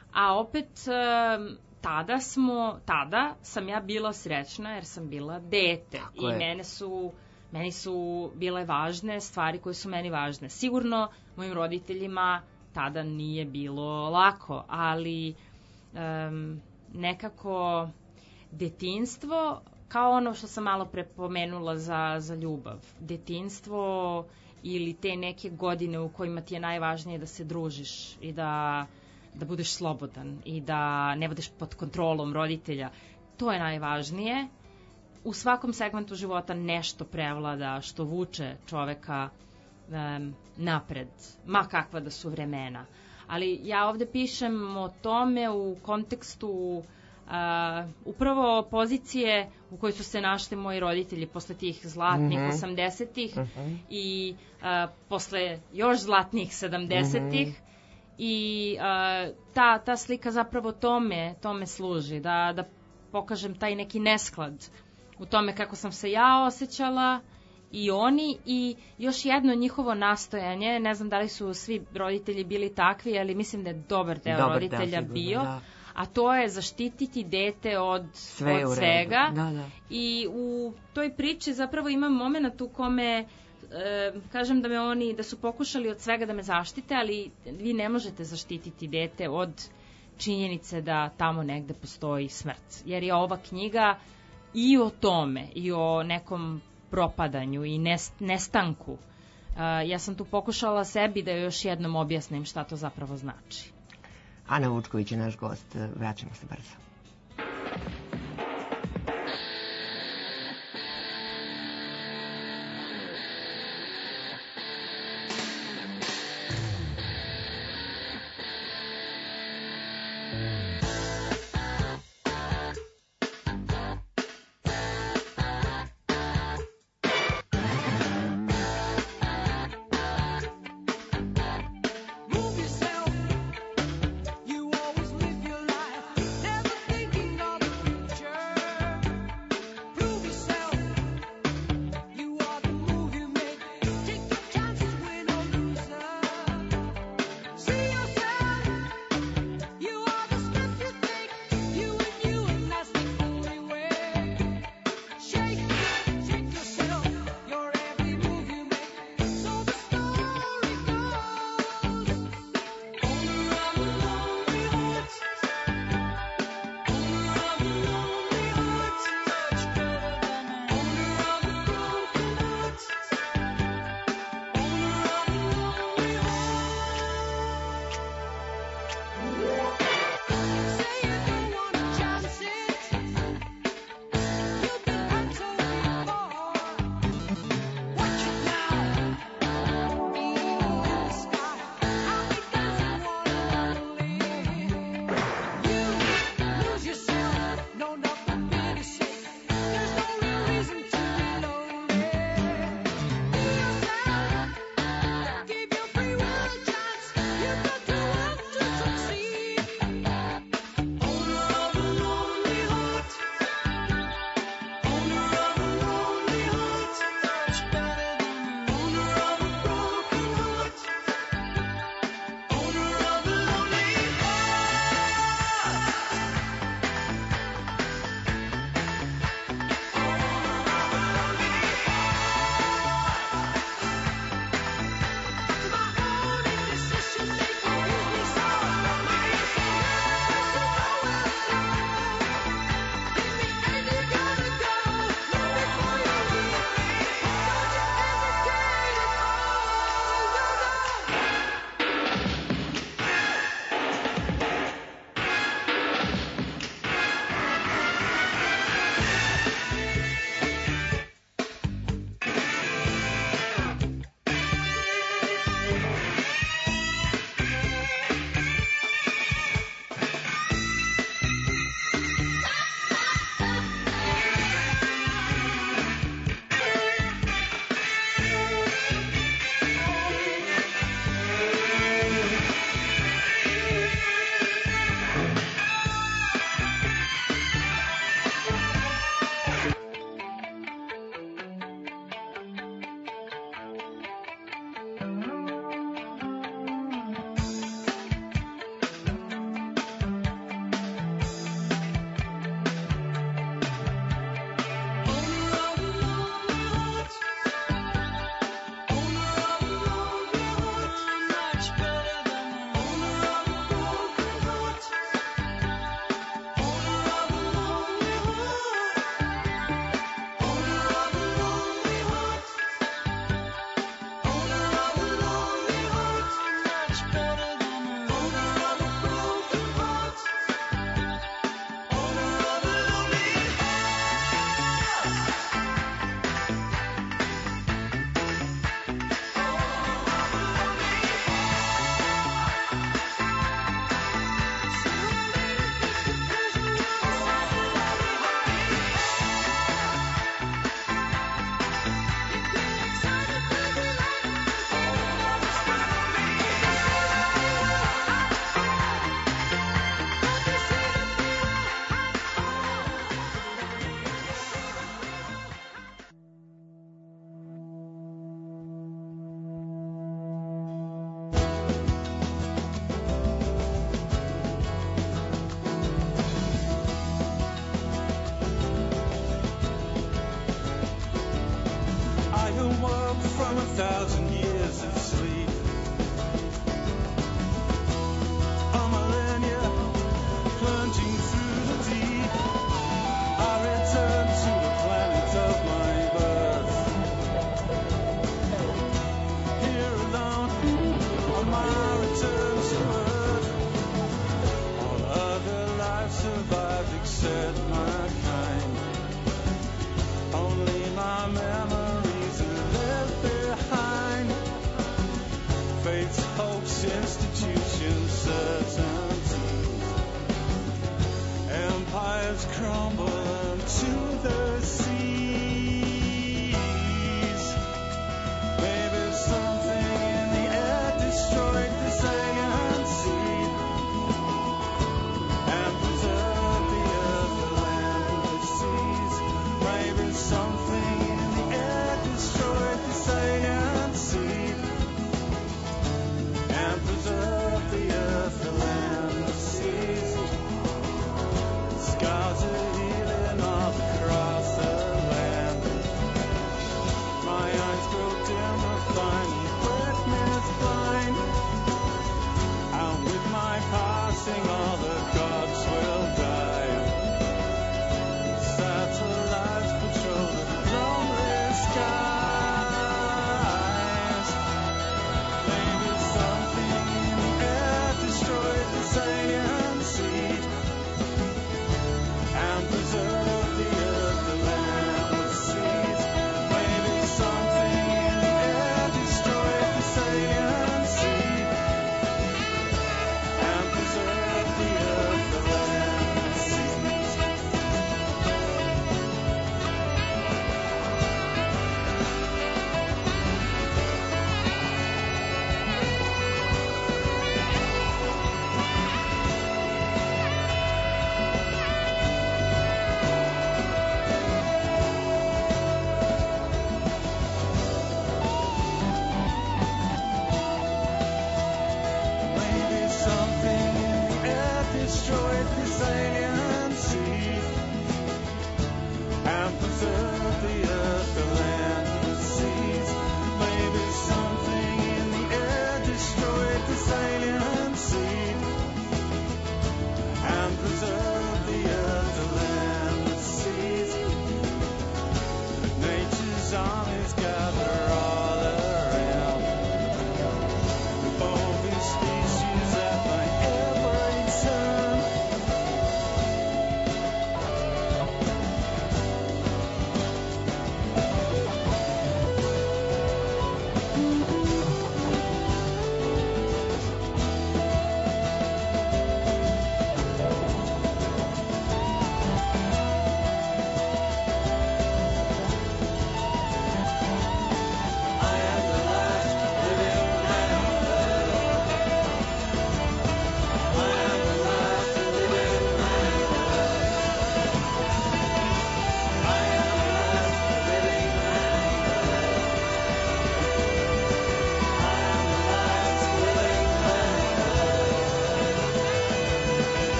A opet a, tada smo, tada sam ja bila srećna jer sam bila dete. Tako I je. mene su, meni su bile važne stvari koje su meni važne. Sigurno mojim roditeljima tada nije bilo lako, ali um, nekako detinjstvo, kao ono što sam malo prepomenula za, za ljubav. Detinjstvo ili te neke godine u kojima ti je najvažnije da se družiš i da, da budeš slobodan i da ne budeš pod kontrolom roditelja. To je najvažnije. U svakom segmentu života nešto prevlada što vuče čoveka um, napred, ma kakva da su vremena. Ali ja ovde pišem o tome u kontekstu uh, upravo pozicije u kojoj su se našli moji roditelji posle tih zlatnih mm-hmm. osamdesetih mm-hmm. i uh, posle još zlatnih sedamdesetih mm-hmm. i uh, ta, ta slika zapravo tome, tome služi, da, da pokažem taj neki nesklad u tome kako sam se ja osjećala i oni, i još jedno njihovo nastojanje, ne znam da li su svi roditelji bili takvi, ali mislim da je dobar deo dobar roditelja deo, bio, da. A to je zaštititi dete od, Sve od svega. Da, da. I u toj priči zapravo imam moment u kome e, kažem da me oni, da su pokušali od svega da me zaštite, ali vi ne možete zaštititi dete od činjenice da tamo negde postoji smrt. Jer je ova knjiga i o tome, i o nekom propadanju i nestanku. Uh, ja sam tu pokušala sebi da još jednom objasnim šta to zapravo znači. Ana Vučković je naš gost. Vraćamo se brzo. Move yourself, you always live your life. Never Scars are healing.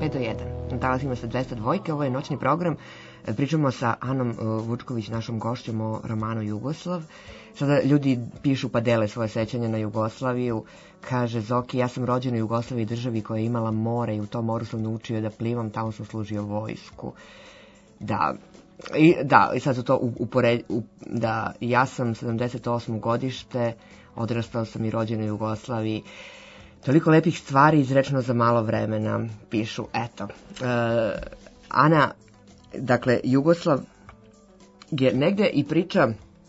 pet do jedan. Na talasima sa dvesta dvojke, ovo je noćni program. Pričamo sa Anom Vučković, našom gošćom, o romanu Jugoslav. Sada ljudi pišu pa dele svoje sećanja na Jugoslaviju. Kaže Zoki, ja sam rođen u Jugoslaviji, državi koja je imala more i u tom moru sam naučio da plivam, tamo sam služio vojsku. Da, i, da, i sad su to upored, u, da, ja sam sedamdeset osmo godište, odrastao sam i rođen u Jugoslaviji. Toliko lepih stvari izrečeno za malo vremena, pišu, eto. E, Ana, dakle, Jugoslav je negde i priča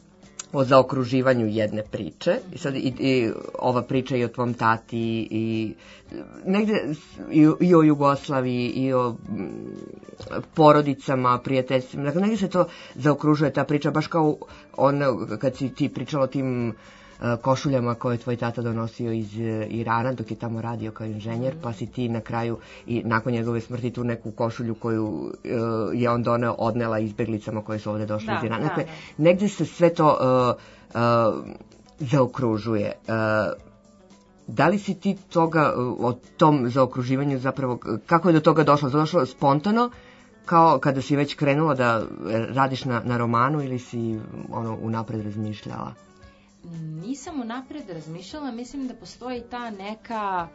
o zaokruživanju jedne priče. I sad i, i ova priča i o tvom tati i negde i, i o Jugoslaviji i o m, porodicama, prijateljstvima. Dakle, negde se to zaokružuje ta priča, baš kao on, kad si ti pričala o tim košuljama koje je tvoj tata donosio iz Irana dok je tamo radio kao inženjer, pa si ti na kraju i nakon njegove smrti tu neku košulju koju uh, je on doneo odnela izbeglicama koje su ovde došle da, iz Irana. Dakle, da, da. Negde se sve to uh, uh, zaokružuje. Uh, da li si ti toga, uh, o tom zaokruživanju zapravo, kako je do toga došlo? Došlo spontano, kao kada si već krenula da radiš na, na romanu ili si ono unapred razmišljala? Nisam unapred razmišljala, mislim da postoji ta neka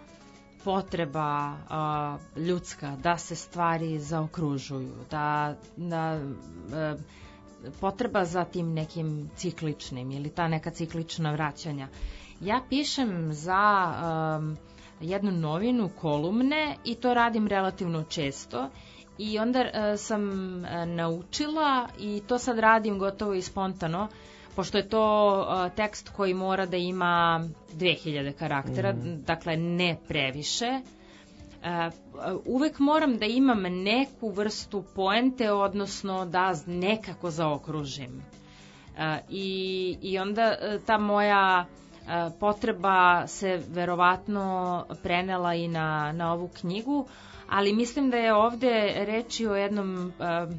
potreba uh, ljudska da se stvari zaokružuju, da, da uh, potreba za tim nekim cikličnim ili ta neka ciklična vraćanja. Ja pišem za um, jednu novinu, kolumne, i to radim relativno često. I onda uh, sam uh, naučila, i to sad radim gotovo i spontano, pošto je to uh, tekst koji mora da ima dve hiljade karaktera, mm. dakle ne previše. Uh, uvek moram da imam neku vrstu poente, odnosno da nekako zaokružim. Uh, i, I onda uh, ta moja uh, potreba se verovatno prenela i na, na ovu knjigu, ali mislim da je ovde reč o jednom uh,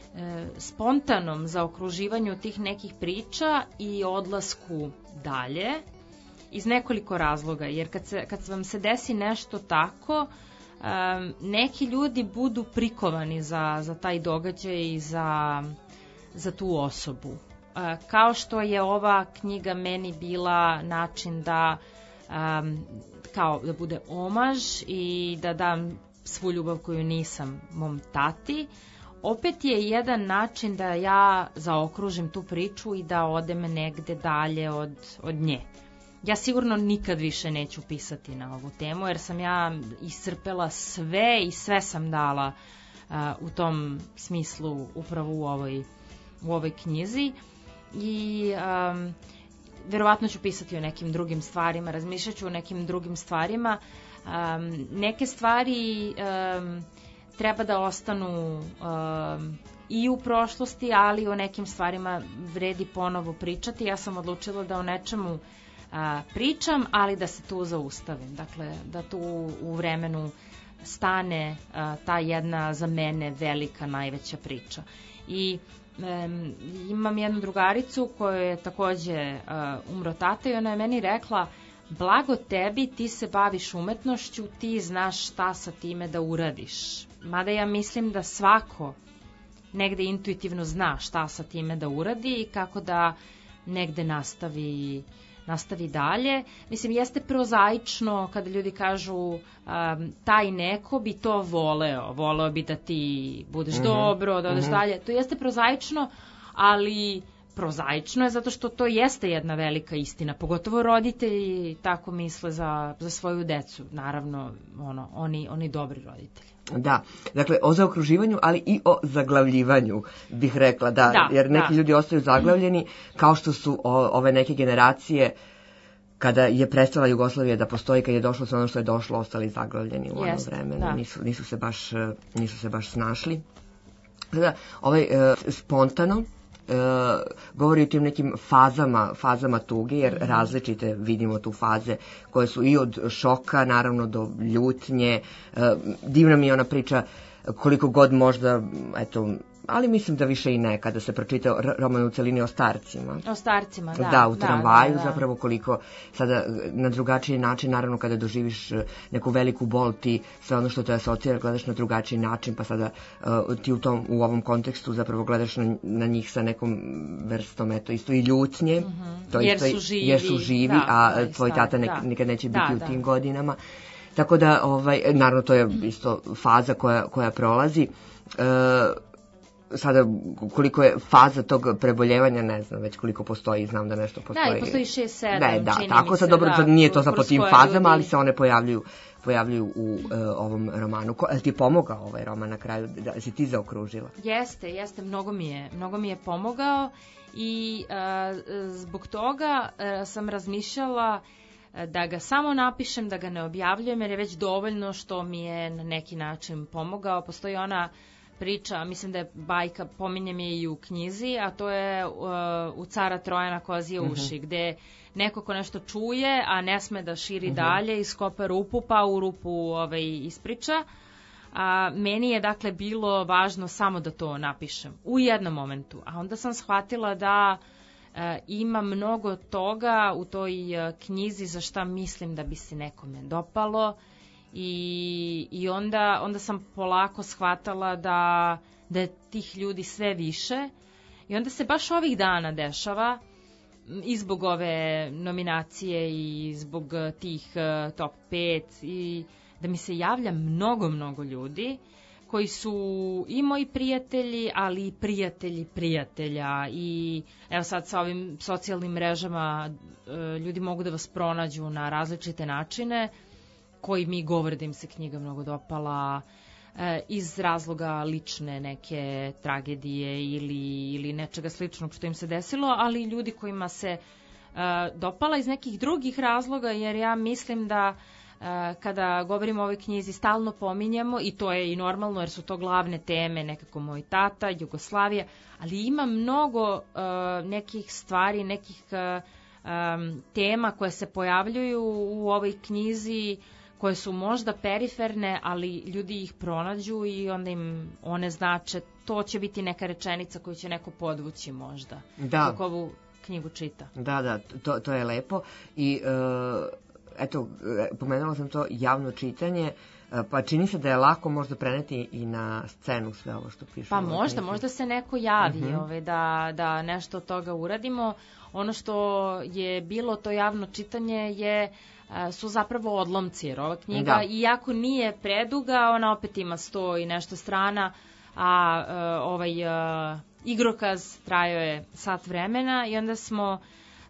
spontanom zaokruživanju tih nekih priča i odlasku dalje iz nekoliko razloga, jer kad, se, kad vam se desi nešto tako, um, neki ljudi budu prikovani za, za taj događaj i za, za tu osobu. Uh, kao što je ova knjiga meni bila način da um, kao da bude omaž i da dam svu ljubav koju nisam mom tati, opet je jedan način da ja zaokružim tu priču i da odem negde dalje od, od nje. Ja sigurno nikad više neću pisati na ovu temu, jer sam ja iscrpela sve i sve sam dala uh, u tom smislu upravo u ovoj, u ovoj knjizi. I um, verovatno ću pisati o nekim drugim stvarima, razmišljat ću o nekim drugim stvarima. Um, neke stvari um, treba da ostanu um, i u prošlosti, ali o nekim stvarima vredi ponovo pričati. Ja sam odlučila da o nečemu uh, pričam, ali da se tu zaustavim. Dakle, da tu u vremenu stane uh, ta jedna za mene velika, najveća priča. I um, imam jednu drugaricu koja je takođe uh, umro tata i ona je meni rekla: blago tebi, ti se baviš umetnošću, ti znaš šta sa time da uradiš. Mada ja mislim da svako negde intuitivno zna šta sa time da uradi i kako da negde nastavi, nastavi dalje. Mislim, jeste prozaično kada ljudi kažu um, taj neko bi to voleo, voleo bi da ti budeš mm-hmm. dobro, da odeš mm-hmm. dalje. To jeste prozaično, ali prozaično je zato što to jeste jedna velika istina, pogotovo roditelji tako misle za, za svoju decu, naravno ono, oni, oni dobri roditelji. Da, dakle o zaokruživanju, ali i o zaglavljivanju bih rekla, da, da jer neki da. ljudi ostaju zaglavljeni, kao što su o, ove neke generacije kada je prestala Jugoslavija da postoji, kad je došlo sve ono što je došlo, ostali zaglavljeni u ono yes, vreme, da. nisu, nisu, se baš, nisu se baš snašli. Da, ovaj e, spontano Uh, govori o tim nekim fazama, fazama tuge, jer mm-hmm. različite vidimo tu faze koje su i od šoka, naravno, do ljutnje. Uh, divna mi je ona priča koliko god možda, eto, ali mislim da više i ne, kada se pročita roman u celini o starcima. O starcima, da. Da, u tramvaju, da, da, da. zapravo koliko sada na drugačiji način, naravno kada doživiš neku veliku bol, ti sve ono što te asocira gledaš na drugačiji način, pa sada uh, ti u, tom, u ovom kontekstu zapravo gledaš na, na njih sa nekom vrstom, eto, isto i ljucnje. Mm-hmm. To jer, isto, su živi, jer su živi, da, a da, tvoj tata nek, da. nikad neće biti da, u da. tim godinama. Tako da, ovaj, naravno, to je isto faza koja, koja prolazi. Uh, sada koliko je faza tog preboljevanja, ne znam već koliko postoji, znam da nešto postoji. Da, i postoji šest sedam, ne, da, čini tako mi sad se, dobro, da, sad nije to sad po tim fazama, ljudi... ali se one pojavljuju pojavljuju u uh, ovom romanu. Ko, ali ti je pomogao ovaj roman na kraju, da si ti zaokružila? Jeste, jeste, mnogo mi je, mnogo mi je pomogao i uh, zbog toga uh, sam razmišljala da ga samo napišem, da ga ne objavljujem, jer je već dovoljno što mi je na neki način pomogao. Postoji ona priča, mislim da je bajka, pominjem je i u knjizi, a to je uh, u Cara Trojana kozije uši, uh-huh. gde neko ko nešto čuje, a ne sme da širi uh-huh. dalje, iskopa rupu, pa u rupu ovaj, ispriča. A, meni je dakle bilo važno samo da to napišem u jednom momentu, a onda sam shvatila da e, ima mnogo toga u toj e, knjizi za šta mislim da bi se nekome dopalo i, i onda, onda sam polako shvatala da, da je tih ljudi sve više i onda se baš ovih dana dešava i zbog ove nominacije i zbog tih uh, top pet i da mi se javlja mnogo, mnogo ljudi koji su i moji prijatelji, ali i prijatelji prijatelja i evo sad sa ovim socijalnim mrežama uh, ljudi mogu da vas pronađu na različite načine koji mi govore da im se knjiga mnogo dopala uh, iz razloga lične neke tragedije ili, ili nečega sličnog što im se desilo, ali ljudi kojima se uh, dopala iz nekih drugih razloga, jer ja mislim da uh, kada govorimo o ovoj knjizi stalno pominjemo, i to je i normalno jer su to glavne teme, nekako moj tata, Jugoslavija, ali ima mnogo uh, nekih stvari, nekih uh, um, tema koje se pojavljuju u ovoj knjizi koje su možda periferne, ali ljudi ih pronađu i onda im one znače, to će biti neka rečenica koju će neko podvući možda, da. dok ovu knjigu čita. Da, da, to, to je lepo i uh, eto, pomenula sam to javno čitanje, uh, pa čini se da je lako možda preneti i na scenu sve ovo što piše. Pa možda, knjizi. možda se neko javi uh-huh. ove, da, da nešto od toga uradimo. Ono što je bilo to javno čitanje je su zapravo odlomci, jer ova knjiga, da. iako nije preduga, ona opet ima sto i nešto strana, a uh, ovaj uh, igrokaz trajao je sat vremena i onda smo,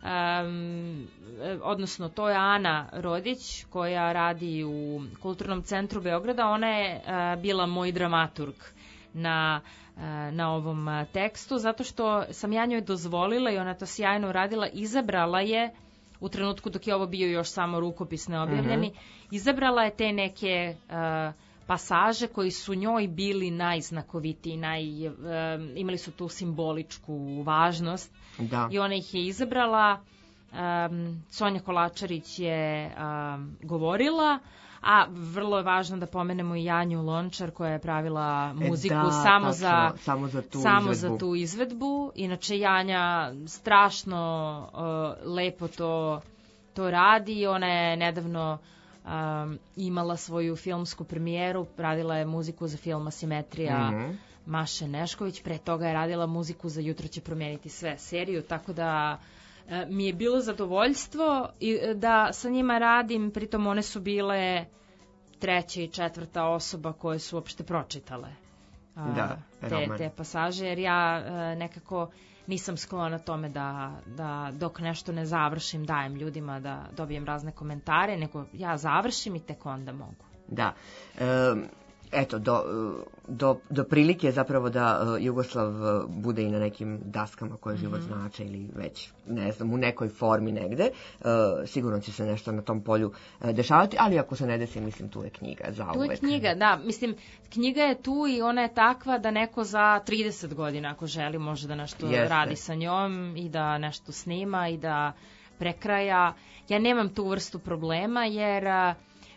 um, odnosno to je Ana Rodić koja radi u Kulturnom centru Beograda, ona je uh, bila moj dramaturg na na ovom tekstu, zato što sam ja njoj dozvolila i ona to sjajno uradila, izabrala je u trenutku dok je ovo bio još samo rukopis neobjavljeni, mm-hmm. izabrala je te neke uh, pasaže koji su njoj bili najznakovitiji, naj, uh, imali su tu simboličku važnost da. I ona ih je izabrala. Um, Sonja Kolačarić je um, govorila, a vrlo je važno da pomenemo i Janju Lončar koja je pravila muziku e, da, samo, tačno, za, samo, za, tu samo izvedbu. za tu izvedbu. Inače Janja strašno uh, lepo to, to radi. Ona je nedavno um, imala svoju filmsku premijeru, radila je muziku za film Asimetrija mm-hmm. Maše Nešković, pre toga je radila muziku za Jutro će promijeniti sve seriju, tako da mi je bilo zadovoljstvo da sa njima radim, pritom one su bile treća i četvrta osoba koje su uopšte pročitale da, te, te pasaže, jer ja nekako nisam sklona tome da, da dok nešto ne završim dajem ljudima da dobijem razne komentare, nego ja završim i tek onda mogu. Da, um... Eto, do, do, do prilike zapravo da uh, Jugoslav bude i na nekim daskama koje mm-hmm. život znače ili već, ne znam, u nekoj formi negde. Uh, sigurno će se nešto na tom polju uh, dešavati, ali ako se ne desi, mislim, tu je knjiga za uvek. Tu je knjiga, da. Mislim, knjiga je tu i ona je takva da neko za trideset godina, ako želi, može da nešto Jeste. radi sa njom i da nešto snima i da prekraja. Ja nemam tu vrstu problema, jer uh,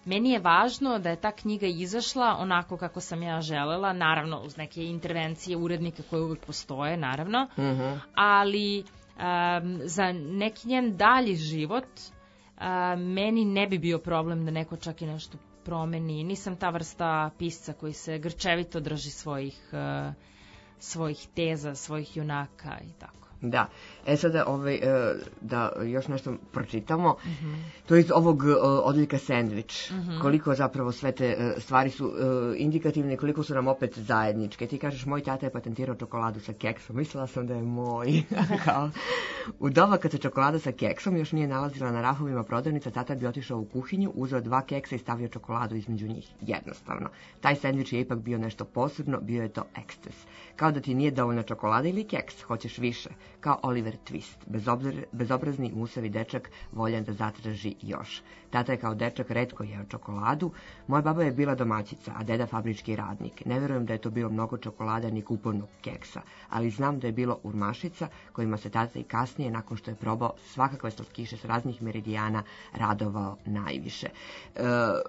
meni je važno da je ta knjiga izašla onako kako sam ja želela, naravno uz neke intervencije urednika koje uvek postoje, naravno, mm-hmm. ali um, za neki njen dalji život um, meni ne bi bio problem da neko čak i nešto promeni. Nisam ta vrsta pisca koji se grčevito drži svojih, uh, svojih teza, svojih junaka i tako. Da, e sada ovaj, da još nešto pročitamo, mm-hmm. to je iz ovog odjeljka sendvič, mm-hmm. koliko zapravo sve te stvari su indikativne, koliko su nam opet zajedničke. Ti kažeš, moj tata je patentirao čokoladu sa keksom, mislila sam da je moj. Kao, u doba kad se čokolada sa keksom još nije nalazila na rafovima prodavnica, tata bi otišao u kuhinju, uzeo dva keksa i stavio čokoladu između njih. Jednostavno. Taj sendvič je ipak bio nešto posebno, bio je to eksces. Kao da ti nije dovoljna čokolada ili keks, hoćeš više. Kao Oliver Twist, bezobzir, bezobrazni musavi dečak voljan da zatraži još. Tata je kao dečak retko jeo čokoladu, moja baba je bila domaćica, a deda fabrički radnik. Ne verujem da je to bilo mnogo čokolada ni kupovnog keksa, ali znam da je bilo urmašica kojima se tata i kasnije, nakon što je probao svakakve slatkiše s raznih meridijana, radovao najviše. E,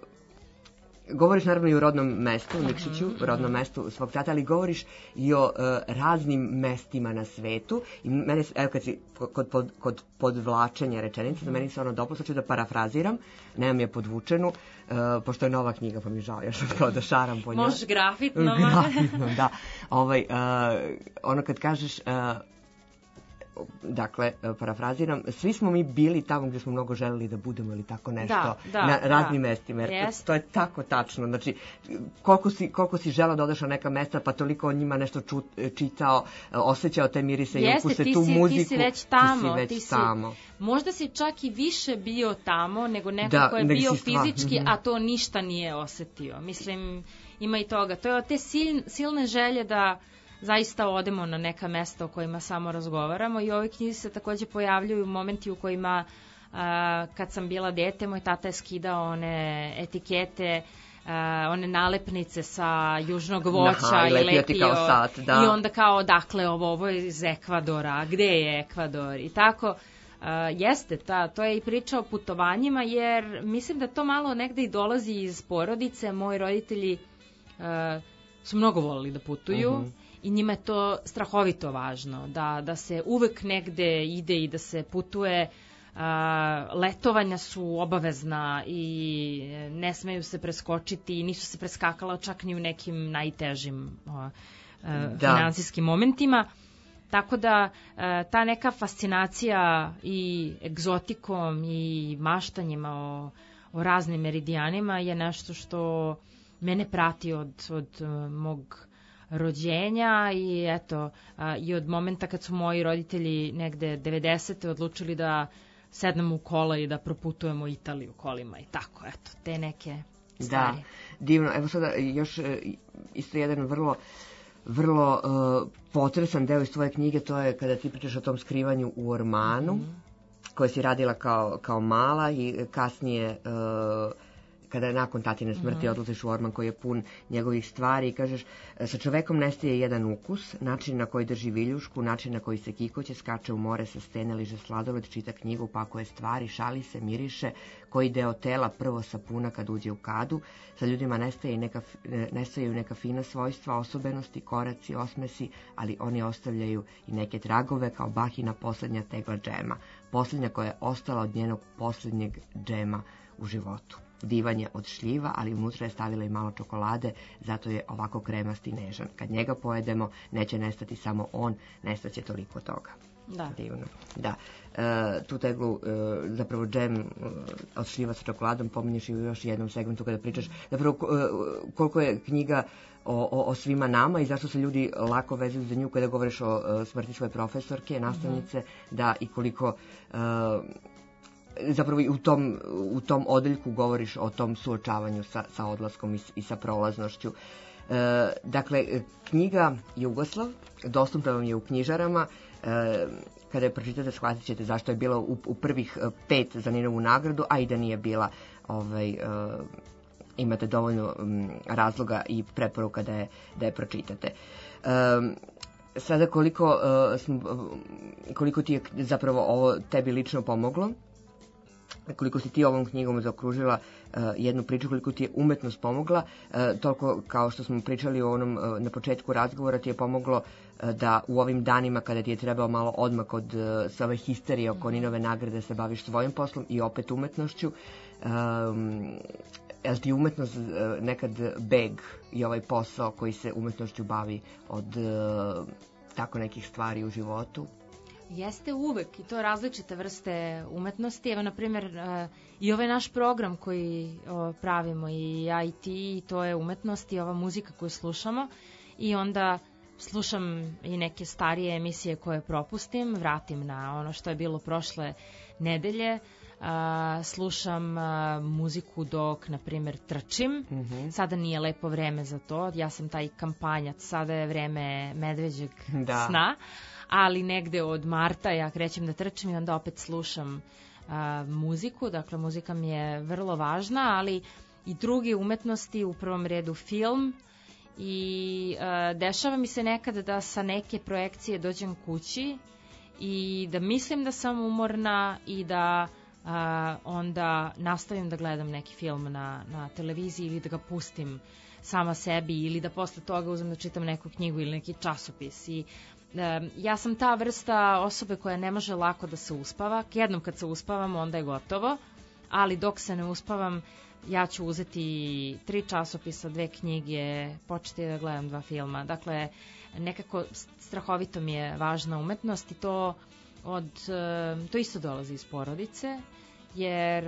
Govoriš naravno i o rodnom mestu, Nikšiću, mm-hmm. rodnom mestu svog tata, ali govoriš i o uh, raznim mestima na svetu. I mene, evo kad si kod, kod, kod podvlačenja rečenice, mm-hmm. da meni se ono dopušta, ću da parafraziram, nemam je podvučenu, uh, pošto je nova knjiga, pa mi žao, još kao da šaram po njoj. Možeš grafitno. Grafitno, da. Ovaj, uh, ono kad kažeš... Uh, dakle, parafraziram, svi smo mi bili tamo gdje smo mnogo želeli da budemo ili tako nešto, da, da, na raznim da. mestima, jer yes. to je tako tačno, znači, koliko si, koliko si želao da odeš na neka mesta, pa toliko o njima nešto ču, čitao, osjećao te mirise i ukuse, tu si, muziku, ti si već tamo, ti si već ti si, tamo. Možda si čak i više bio tamo nego neko da, ko je bio stva... fizički, mm-hmm. a to ništa nije osetio. Mislim, ima i toga. To je od te sil, silne želje da zaista odemo na neka mesta o kojima samo razgovaramo i u ovoj knjizi se takođe pojavljuju momenti u kojima uh, kad sam bila dete, moj tata je skidao one etikete, uh, one nalepnice sa južnog voća. Aha, i lepio ti kao sat, da. I onda kao, dakle, ovo, ovo je iz Ekvadora, gde je Ekvador i tako. Uh, jeste, ta, to je i priča o putovanjima, jer mislim da to malo negde i dolazi iz porodice. Moji roditelji uh, su mnogo volili da putuju. Uh-huh. I njima je to strahovito važno, da, da se uvek negde ide i da se putuje. A, letovanja su obavezna i ne smeju se preskočiti, nisu se preskakala čak ni u nekim najtežim a, a, finansijskim momentima. Tako da a, ta neka fascinacija i egzotikom i maštanjima o, o raznim meridijanima je nešto što mene prati od, od mog rođenja i eto, a, i od momenta kad su moji roditelji negde devedesete odlučili da sednemo u kola i da proputujemo Italiju kolima i tako, eto, te neke stvari. Da, divno. Evo sada još isto jedan vrlo vrlo uh, potresan deo iz tvoje knjige, to je kada ti pričaš o tom skrivanju u ormanu, mm-hmm. koje si radila kao, kao mala i kasnije uh, kada je nakon tatine smrti mm-hmm. odlaziš u orman koji je pun njegovih stvari i kažeš, sa čovekom nestaje jedan ukus, način na koji drži viljušku, način na koji se kikoće, skače u more sa stene, liže sladoled, čita knjigu, pakuje stvari, šali se, miriše, koji deo tela prvo sapuna kad uđe u kadu, sa ljudima nestaje i neka, nestaju neka fina svojstva, osobenosti, koraci, osmesi, ali oni ostavljaju i neke tragove kao Bahina posljednja tegla džema, posljednja koja je ostala od njenog posljednjeg džema u životu. Divan je od šljiva, ali unutra je stavila i malo čokolade, zato je ovako kremast i nežan. Kad njega pojedemo, neće nestati samo on, nestaće toliko toga. Da. Divno. Da. E, tu teglu, e, zapravo džem e, od šljiva sa čokoladom, pominješ i u još jednom segmentu kada pričaš, zapravo e, koliko je knjiga o, o, o svima nama i zašto se ljudi lako vezuju za nju kada govoriš o e, smrti svoje profesorke, nastavnice, mm-hmm. da i koliko... E, zapravo i u tom, u tom odeljku govoriš o tom suočavanju sa, sa odlaskom i, i sa prolaznošću. E, dakle, knjiga Jugoslav, dostupna vam je u knjižarama, e, kada je pročitate shvatit ćete zašto je bila u, u prvih pet za Ninovu nagradu, a i da nije bila, ovaj, e, imate dovoljno m, razloga i preporuka da je, da je pročitate. E, sada koliko, e, koliko ti je zapravo ovo tebi lično pomoglo, koliko si ti ovom knjigom zaokružila uh, jednu priču, koliko ti je umetnost pomogla, uh, toliko kao što smo pričali o onom uh, na početku razgovora ti je pomoglo uh, da u ovim danima kada ti je trebao malo odmak od uh, sve ove histerije oko Ninove nagrade se baviš svojim poslom i opet umetnošću. Um, je li ti umetnost uh, nekad beg i ovaj posao koji se umetnošću bavi od uh, tako nekih stvari u životu? Jeste uvek i to različite vrste umetnosti. Evo, na primjer, i ovaj naš program koji pravimo i ja i ti, i to je umetnost i ova muzika koju slušamo i onda slušam i neke starije emisije koje propustim, vratim na ono što je bilo prošle nedelje, slušam muziku dok, na primjer, trčim. Mm-hmm. Sada nije lepo vreme za to, ja sam taj kampanjac, sada je vreme medveđeg da. sna, ali negde od marta ja krećem da trčim i onda opet slušam a, muziku, dakle muzika mi je vrlo važna, ali i druge umetnosti, u prvom redu film, i a, dešava mi se nekad da sa neke projekcije dođem kući i da mislim da sam umorna i da a, onda nastavim da gledam neki film na, na televiziji ili da ga pustim sama sebi ili da posle toga uzmem da čitam neku knjigu ili neki časopis. I ja sam ta vrsta osobe koja ne može lako da se uspava. Jednom kad se uspavam, onda je gotovo, ali dok se ne uspavam, ja ću uzeti tri časopisa, dve knjige, početi da gledam dva filma. Dakle, nekako strahovito mi je važna umetnost i to, od, to isto dolazi iz porodice, jer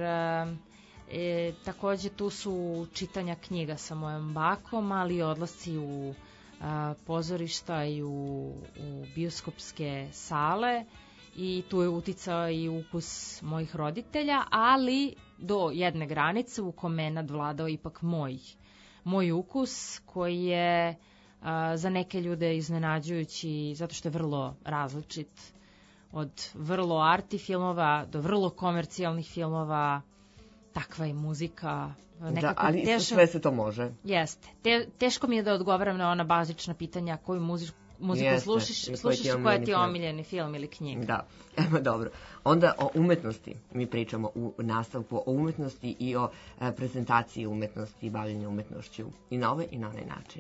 e, takođe tu su čitanja knjiga sa mojom bakom, ali i odlasci u a, pozorišta i u, u bioskopske sale i tu je uticao i ukus mojih roditelja, ali do jedne granice u kome je nadvladao ipak moj, moj ukus koji je a, za neke ljude iznenađujući zato što je vrlo različit od vrlo arti filmova do vrlo komercijalnih filmova. Takva je muzika. Da, ali teško, sve se to može. Jeste. Te, teško mi je da odgovaram na ona bazična pitanja koju muziku, muziku jeste, slušiš, slušiš i koja ti je omiljeni film ili knjiga. Da, evo dobro. Onda o umetnosti mi pričamo u nastavku, o umetnosti i o e, prezentaciji umetnosti i bavljenju umetnošću i na ovaj i na onaj način.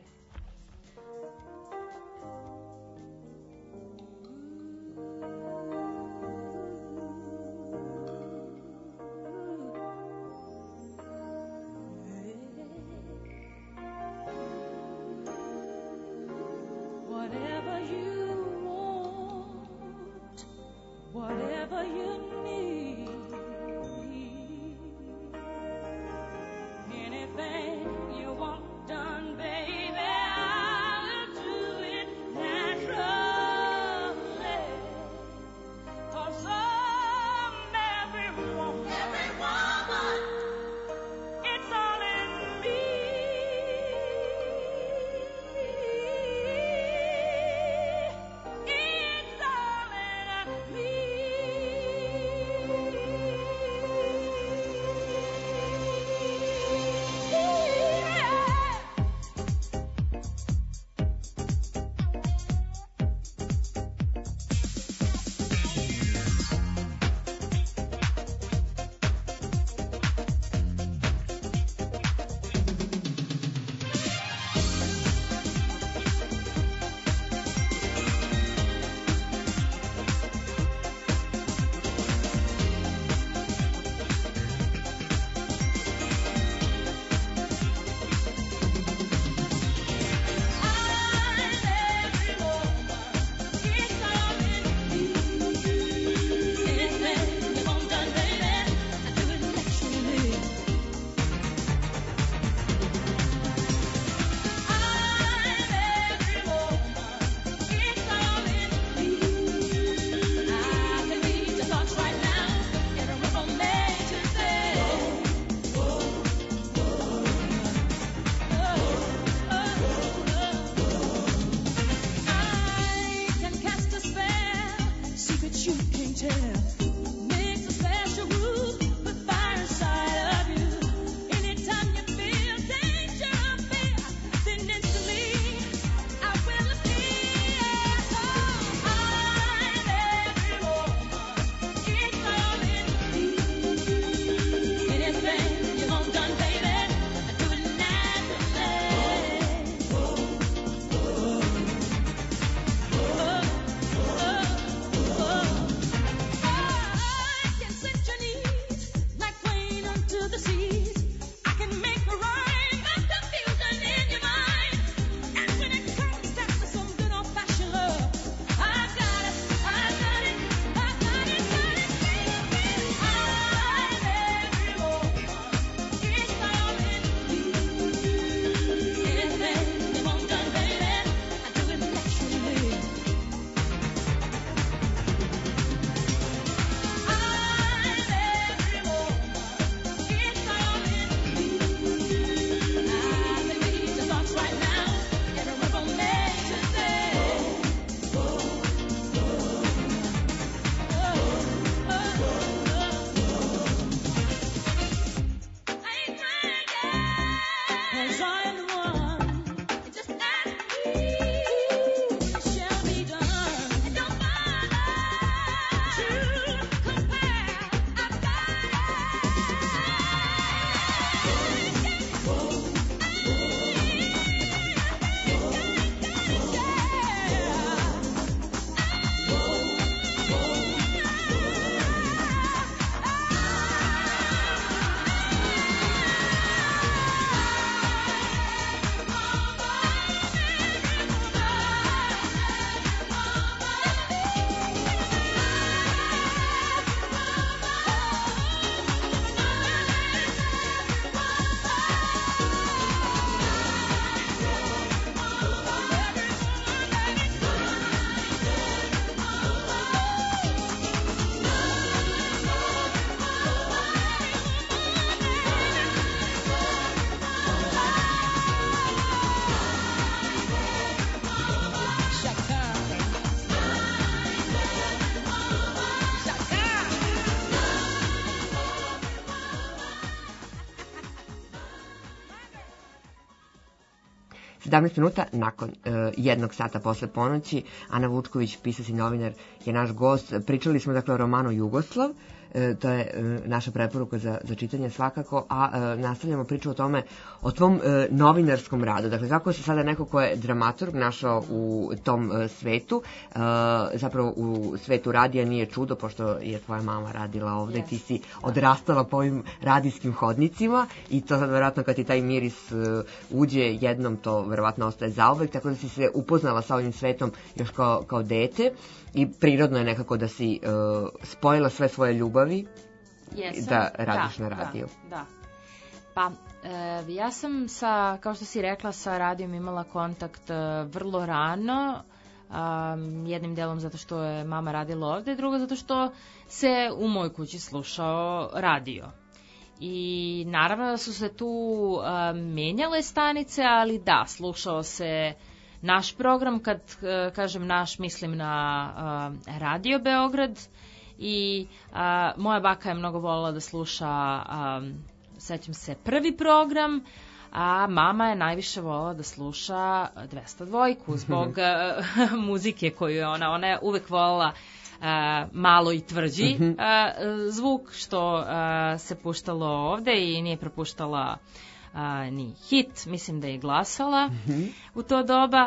sedamnaest minuta nakon uh, jednog sata posle ponoći. Ana Vučković, pisac i novinar, je naš gost. Pričali smo dakle o romanu Jugoslav, e, to je e, naša preporuka za, za čitanje svakako, a e, nastavljamo priču o tome, o tvom e, novinarskom radu. Dakle, kako se sada neko ko je dramaturg našao u tom e, svetu, e, zapravo u svetu radija nije čudo, pošto je tvoja mama radila ovde, yes. Ti si odrastala po ovim radijskim hodnicima i to sad verovatno kad ti taj miris e, uđe jednom, to verovatno ostaje zauvek, tako da si se upoznala sa ovim svetom još kao, kao dete. I prirodno je nekako da si uh, spojila sve svoje ljubavi Jesam. Da radiš da, na radiju. Da, da. Pa, e, ja sam sa, kao što si rekla, sa radijom imala kontakt e, vrlo rano, um, jednim delom zato što je mama radila ovde, drugo zato što se u mojoj kući slušao radio. I naravno da su se tu um, menjale stanice, ali da, slušao se naš program, kad uh, kažem naš, mislim na uh, Radio Beograd i uh, moja baka je mnogo voljela da sluša, um, sećam se, prvi program, a mama je najviše voljela da sluša dvesta dvojku zbog uh, muzike koju je ona, ona je uvek voljela uh, malo i tvrđi uh, zvuk, što uh, se puštalo ovde i nije propuštala A, ni hit, mislim da je glasala mm-hmm. u to doba,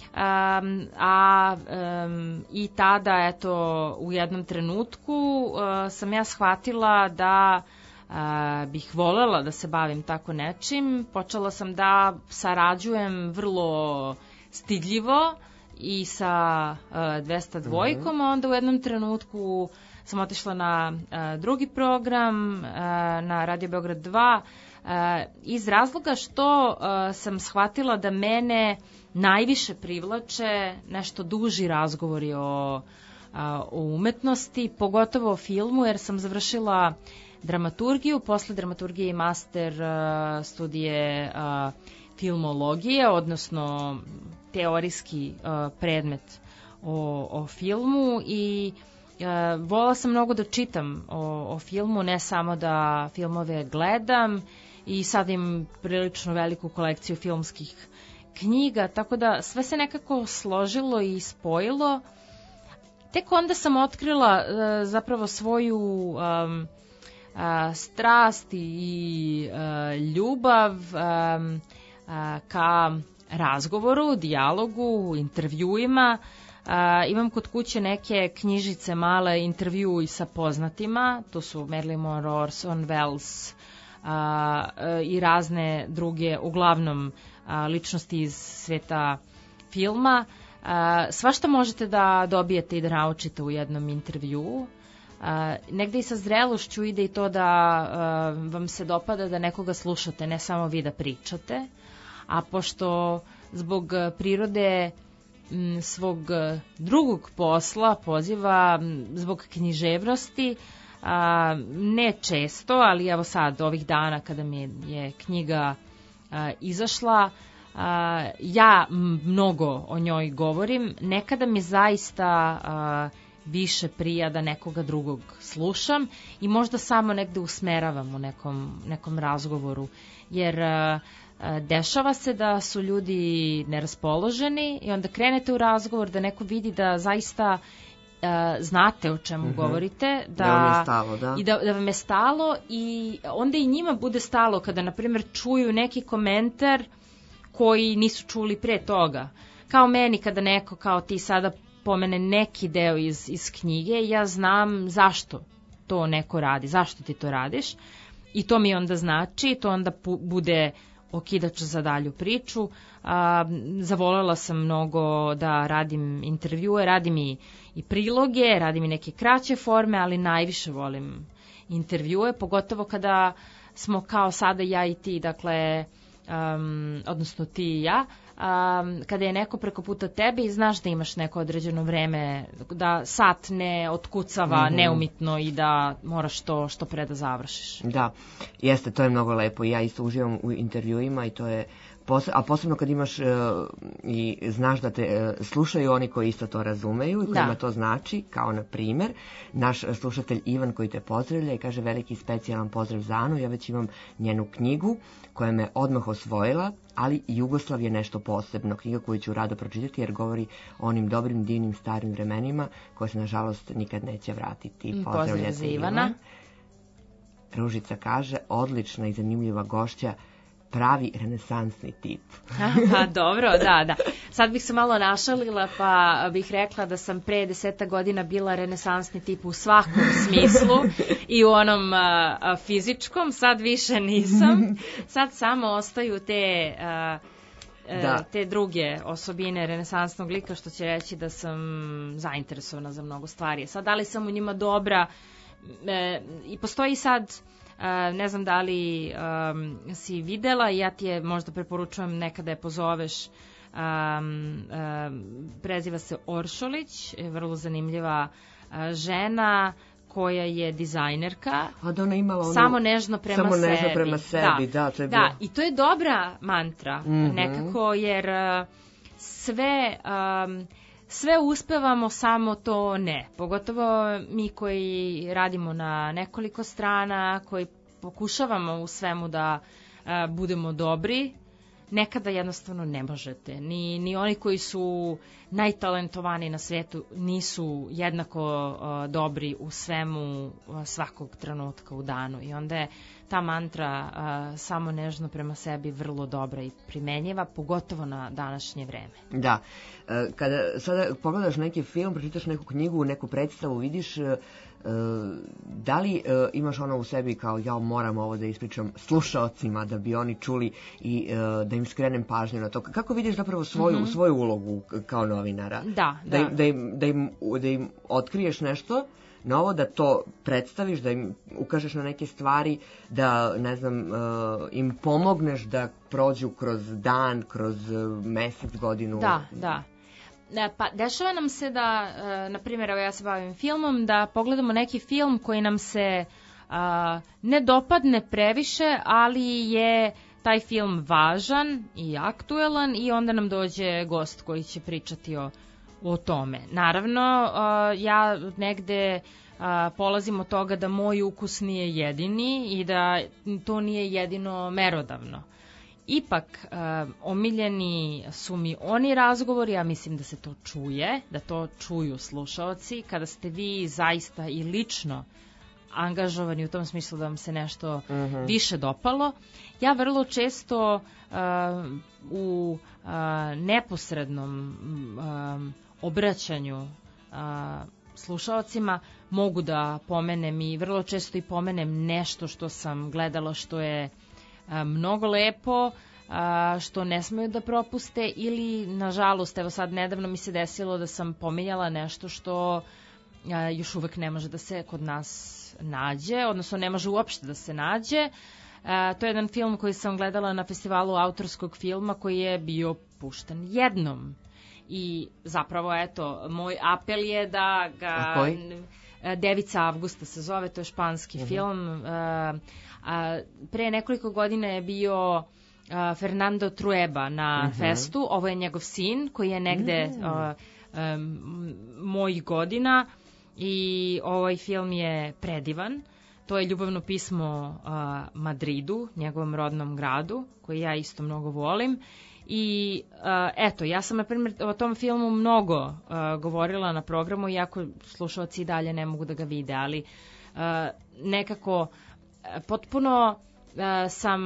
um, a um, i tada, eto, u jednom trenutku uh, sam ja shvatila da uh, bih volela da se bavim tako nečim. Počela sam da sarađujem vrlo stidljivo i sa uh, dvesta dvojkom, mm-hmm. onda u jednom trenutku sam otišla na uh, drugi program, uh, na Radio Beograd dva, Uh, iz razloga što uh, sam shvatila da mene najviše privlače nešto duži razgovori o, uh, o umetnosti, pogotovo o filmu, jer sam završila dramaturgiju, posle dramaturgije i master uh, studije uh, filmologije, odnosno teorijski uh, predmet o, o filmu i uh, vola sam mnogo da čitam o, o filmu, ne samo da filmove gledam, i sad imam prilično veliku kolekciju filmskih knjiga, tako da sve se nekako složilo i spojilo. Tek onda sam otkrila uh, zapravo svoju um, uh, strast i uh, ljubav um, uh, ka razgovoru, dijalogu, intervjuima. Uh, imam kod kuće neke knjižice male, intervju i sa poznatima, to su Marilyn Monroe, Orson Welles, A, i razne druge, uglavnom a, ličnosti iz sveta filma. A, svašta možete da dobijete i da naučite u jednom intervjuu. A, negde i sa zrelošću ide i to da a, vam se dopada da nekoga slušate, ne samo vi da pričate. A pošto zbog prirode m, svog drugog posla, poziva, m, zbog književnosti, A, ne često, ali evo sad, ovih dana kada mi je knjiga a, izašla, a, ja mnogo o njoj govorim. Nekada mi zaista a, više prija da nekoga drugog slušam i možda samo negde usmeravam u nekom, nekom razgovoru, jer a, a, dešava se da su ljudi neraspoloženi i onda krenete u razgovor da neko vidi da zaista Uh, znate o čemu mm-hmm. govorite, da, da vam je stalo, da. I da, da vam je stalo i onda i njima bude stalo kada, na primjer, čuju neki komentar koji nisu čuli pre toga. Kao meni kada neko, kao ti sada pomene neki deo iz, iz knjige, ja znam zašto to neko radi, zašto ti to radiš i to mi onda znači, to onda pu, bude okidač za dalju priču. A, zavolela sam mnogo da radim intervjue, radim i, i priloge, radim i neke kraće forme, ali najviše volim intervjue, pogotovo kada smo kao sada ja i ti, dakle, um, odnosno ti i ja, um, kada je neko preko puta tebe i znaš da imaš neko određeno vreme, da sat ne otkucava mm-hmm. neumitno i da moraš to što pre da završiš. Da, jeste, to je mnogo lepo. Ja isto uživam u intervjuima i to je a posebno kad imaš uh, i znaš da te uh, slušaju oni koji isto to razumeju i kojima da. To znači, kao na primjer naš slušatelj Ivan koji te pozdravlja i kaže veliki specijalan pozdrav za Anu, ja već imam njenu knjigu koja me odmah osvojila, ali Jugoslav je nešto posebno, knjiga koju ću rado pročitati jer govori o onim dobrim, divnim, starim vremenima koje se nažalost nikad neće vratiti. Pozdrav za Ivana. Ružica kaže, odlična i zanimljiva gošća, pravi renesansni tip. Aha, dobro, da, da. Sad bih se malo našalila pa bih rekla da sam pre deseta godina bila renesansni tip u svakom smislu i u onom a, a, fizičkom, sad više nisam. Sad samo ostaju te... A, Da. te druge osobine renesansnog lika, što će reći da sam zainteresovana za mnogo stvari. Sad, da li sam u njima dobra, e, i postoji sad, e, ne znam da li um, si videla, ja ti je možda preporučujem nekada je pozoveš, um, um, preziva se Oršolić, je vrlo zanimljiva uh, žena, koja je dizajnerka, a da ona imala onu, samo nežno prema samo sebi. Nežno prema sebi, da, da, to je da, i to je dobra mantra, mm-hmm. nekako, jer uh, sve, um, sve uspevamo, samo to ne. Pogotovo mi koji radimo na nekoliko strana, koji pokušavamo u svemu da uh, budemo dobri, nekada jednostavno ne možete. Ni, ni oni koji su najtalentovaniji na svetu nisu jednako uh, dobri u svemu uh, svakog trenutka u danu. I onda je ta mantra uh, samo nežno prema sebi vrlo dobra i primenjiva, pogotovo na današnje vreme. Da. Kada sada pogledaš neki film, pročitaš neku knjigu, neku predstavu, vidiš da li uh, imaš ono u sebi kao ja moram ovo da ispričam slušaocima da bi oni čuli i uh, da im skrenem pažnju na to. Kako vidiš zapravo svoju, mm-hmm. svoju ulogu kao novinara? Da, da. Da im, da, im, da, im, da im otkriješ nešto novo, da to predstaviš, da im ukažeš na neke stvari, da, ne znam, uh, im pomogneš da prođu kroz dan, kroz uh, mesec, godinu. Da, da. Pa dešava nam se da, uh, na primjer, evo ja se bavim filmom, da pogledamo neki film koji nam se uh, ne dopadne previše, ali je taj film važan i aktuelan i onda nam dođe gost koji će pričati o, o tome. Naravno, uh, ja negde uh, polazim od toga da moj ukus nije jedini i da to nije jedino merodavno. Ipak, uh, omiljeni su mi oni razgovori, ja mislim da se to čuje, da to čuju slušaoci, kada ste vi zaista i lično angažovani u tom smislu da vam se nešto uh-huh. više dopalo. Ja vrlo često uh, u uh, neposrednom um, obraćanju uh, slušaocima mogu da pomenem i vrlo često i pomenem nešto što sam gledala što je a, mnogo lepo, a, što ne smeju da propuste ili, nažalost, evo sad nedavno mi se desilo da sam pominjala nešto što a, još uvek ne može da se kod nas nađe, odnosno ne može uopšte da se nađe. A, to je jedan film koji sam gledala na festivalu autorskog filma koji je bio pušten jednom. I zapravo, eto, moj apel je da ga... Koji? Devica Avgusta se zove, to je španski uh-huh. film. A, a, pre nekoliko godina je bio a, Fernando Trueba na uh-huh. festu. Ovo je njegov sin koji je negde uh-huh. a, a, mojih godina i ovaj film je predivan. To je ljubavno pismo a, Madridu, njegovom rodnom gradu, koji ja isto mnogo volim. I uh, eto, ja sam na primjer o tom filmu mnogo uh, govorila na programu, iako slušalci i dalje ne mogu da ga vide, ali uh, nekako uh, potpuno uh, sam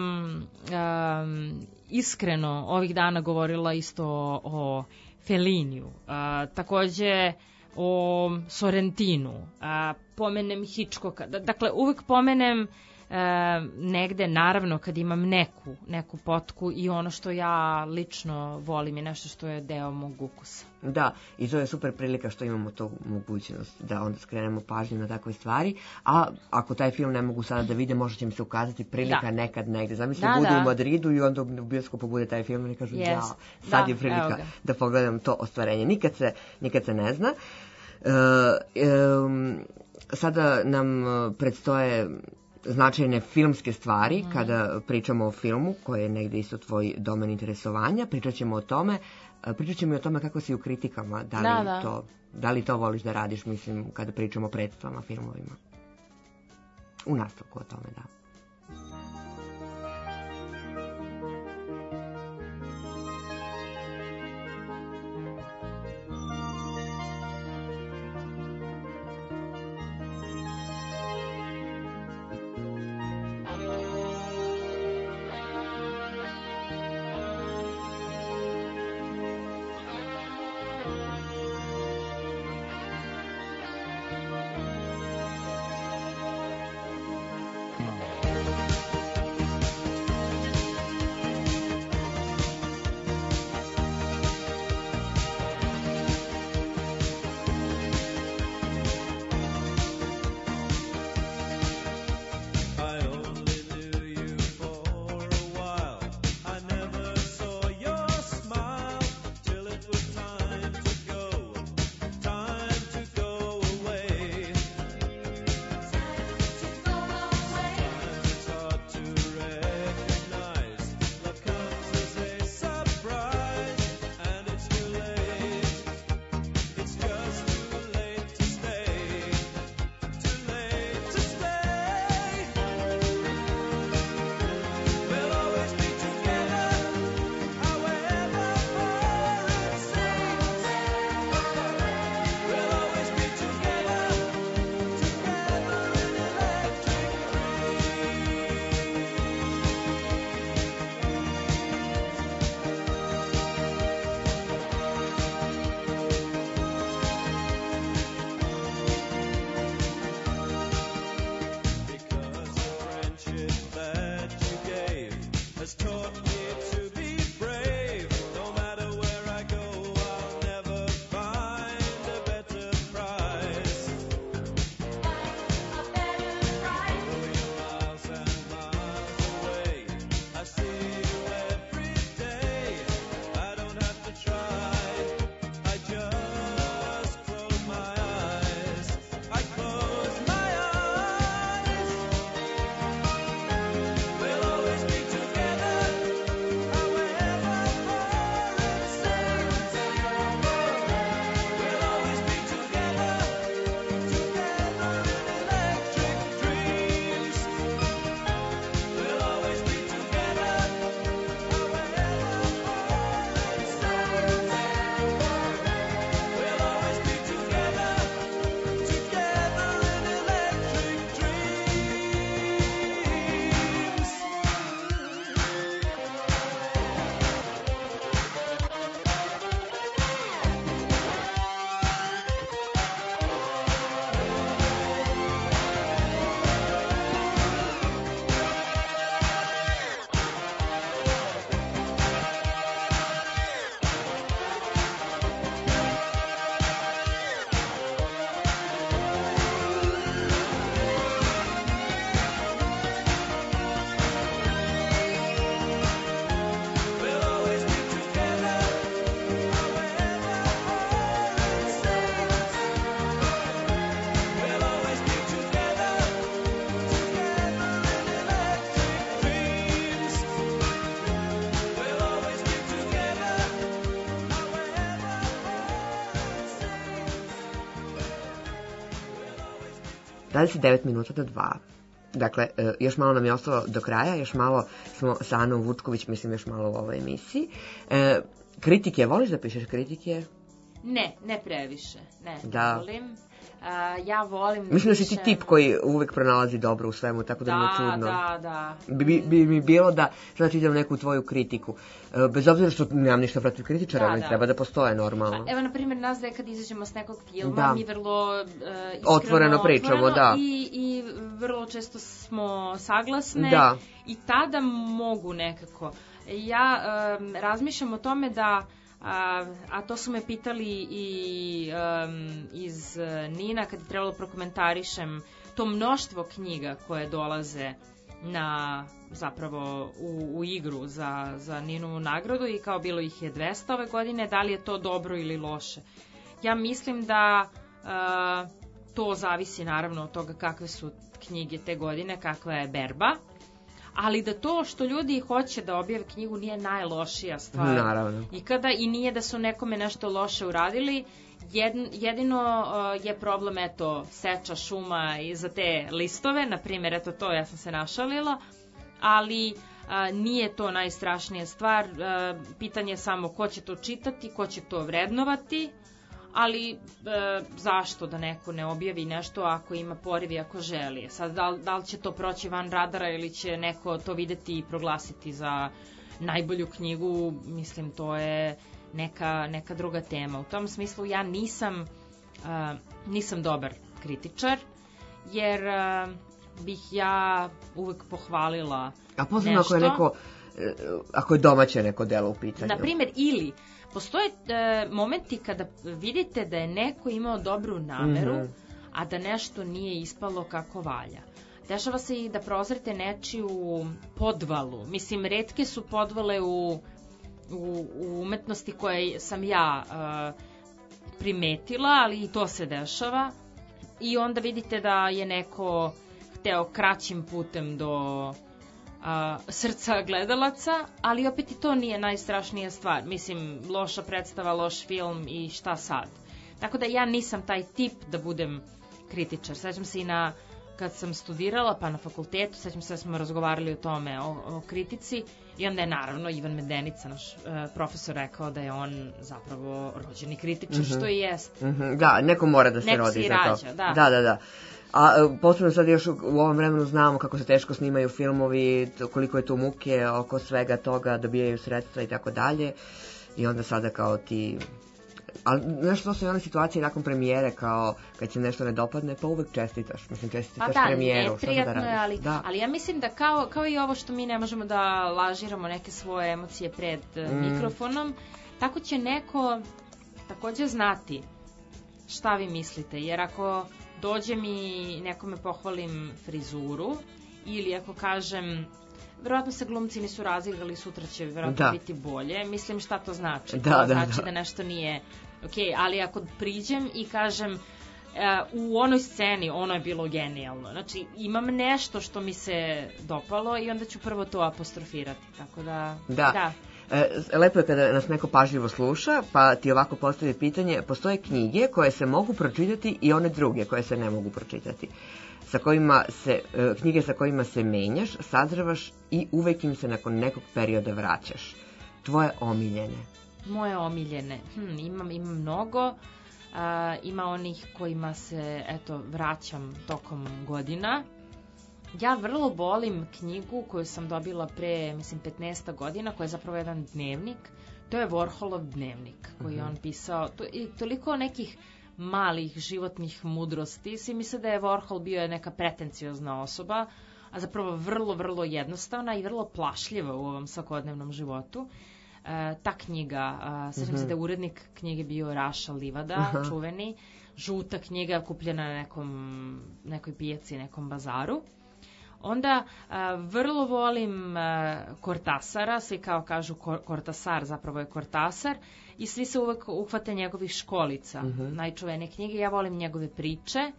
uh, iskreno ovih dana govorila isto o, o Felliniju, uh, takođe o Sorrentinu, uh, pomenem Hitchcocka, D- dakle uvek pomenem E, negde, naravno, kad imam neku, neku potku i ono što ja lično volim je nešto što je deo mog ukusa. Da, i to je super prilika što imamo tu mogućnost da onda skrenemo pažnju na takve stvari, a ako taj film ne mogu sada da vide, možda će im se ukazati prilika da. nekad negde. Zamisli, da, budu da. u Madridu i onda u bioskopu bude taj film i kažu, yes. ja, sad da, je prilika da pogledam to ostvarenje. Nikad se, nikad se ne zna. E, e, sada nam predstoje značajne filmske stvari, mm. kada pričamo o filmu, koji je negde isto tvoj domen interesovanja, pričat ćemo o tome, pričat ćemo i o tome kako si u kritikama, da li, da, da. To, da li to voliš da radiš, mislim, kada pričamo o predstavama, filmovima. U nastavku o tome, da. dvadeset devet minuta do dva. Dakle, još malo nam je ostalo do kraja, još malo smo sa Anom Vučković, mislim još malo u ovoj emisiji. E, kritike, voliš da pišeš kritike? Ne, ne previše, ne, da. volim. Uh, ja volim da mislim da si pišem... ti tip koji uvek pronalazi dobro u svemu, tako da, da mi je čudno. Da, da, Bi, bi, bi mi bilo da sad idem neku tvoju kritiku. E, bez obzira što nemam ništa protiv kritičara, ali da, da. treba da postoje normalno. Evo, na primjer, nas da je kad izađemo s nekog filma, da. mi vrlo uh, iskreno, otvoreno pričamo, otvoreno da. I, i vrlo često smo saglasne da. I tada mogu nekako. Ja um, razmišljam o tome da A, a to su me pitali i um, iz Nina kad je trebalo prokomentarišem to mnoštvo knjiga koje dolaze na zapravo u, u igru za, za Ninovu nagradu i kao bilo ih je dvesta ove godine, da li je to dobro ili loše. Ja mislim da uh, to zavisi naravno od toga kakve su knjige te godine, kakva je Berba, ali da to što ljudi hoće da objave knjigu nije najlošija stvar. Naravno. Ikada, i nije da su nekome nešto loše uradili, jedino uh, je problem, eto, seča šuma i za te listove, na primjer, eto to, ja sam se našalila, ali uh, nije to najstrašnija stvar, uh, pitanje je samo ko će to čitati, ko će to vrednovati, ali e, zašto da neko ne objavi nešto ako ima poriv i ako želi. Sad, da, da li će to proći van radara ili će neko to videti i proglasiti za najbolju knjigu, mislim, to je neka, neka druga tema. U tom smislu ja nisam, e, nisam dobar kritičar, jer e, bih ja uvek pohvalila A posebno ako je neko, ako je domaće neko delo u pitanju. Na primjer, ili postoje e, momenti kada vidite da je neko imao dobru nameru, mm-hmm. a da nešto nije ispalo kako valja. Dešava se i da prozrete nečiju podvalu. Mislim, retke su podvale u, u, u umetnosti koje sam ja e, primetila, ali i to se dešava. I onda vidite da je neko hteo kraćim putem do a, srca gledalaca, ali opet i to nije najstrašnija stvar. Mislim, loša predstava, loš film i šta sad. Tako da ja nisam taj tip da budem kritičar. Sećam se i na, kad sam studirala, pa na fakultetu, sećam se da smo razgovarali o tome, o, o kritici, i onda je naravno Ivan Medenica, naš uh, profesor, rekao da je on zapravo rođeni kritičar, mm-hmm. što i jest. Mm-hmm. Da, neko mora da se neko rodi si za rađa, to. Da, da, da. da. A posebno sad još u ovom vremenu znamo kako se teško snimaju filmovi, koliko je tu muke oko svega toga, dobijaju sredstva i tako dalje. I onda sada kao ti... Ali nešto to su i one situacije nakon premijere, kao kad se nešto ne dopadne, pa uvek čestitaš. Mislim, čestitaš pa da, premijeru. Pa da, neprijatno da je, ali, da. ali ja mislim da kao, kao i ovo što mi ne možemo da lažiramo neke svoje emocije pred mm. mikrofonom, tako će neko takođe znati šta vi mislite. Jer ako dođem i nekome pohvalim frizuru, ili ako kažem, verovatno se glumci nisu razigrali, sutra će verovatno da. biti bolje, mislim šta to znači? Da, to da, znači da. da nešto nije ok, ali ako priđem i kažem, Uh, u onoj sceni ono je bilo genijalno, znači imam nešto što mi se dopalo i onda ću prvo to apostrofirati, tako da da, da. E, lepo je kada nas neko pažljivo sluša, pa ti ovako postavi pitanje, postoje knjige koje se mogu pročitati i one druge koje se ne mogu pročitati, sa kojima se, e, knjige sa kojima se menjaš, sazrevaš i uvek im se nakon nekog perioda vraćaš. Tvoje omiljene? Moje omiljene, hm, imam, imam mnogo. Uh, ima onih kojima se, eto, vraćam tokom godina. Ja vrlo volim knjigu koju sam dobila pre, mislim, petnaest godina, koja je zapravo jedan dnevnik. To je Warholov dnevnik, koji je on pisao. To, i toliko nekih malih životnih mudrosti. Svi misle da je Warhol bio neka pretenciozna osoba, a zapravo vrlo, vrlo jednostavna i vrlo plašljiva u ovom svakodnevnom životu. Uh, ta knjiga, uh, sećam uh-huh. se da je urednik knjige bio Raša Livada, uh-huh. čuveni, žuta knjiga kupljena na nekom, nekoj pijaci, nekom bazaru. Onda uh, vrlo volim uh, Kortasara, svi kao kažu Kortasar, zapravo je Kortasar, i svi se uvek uhvate njegovih školica, uh-huh. najčuvenije knjige. Ja volim njegove priče,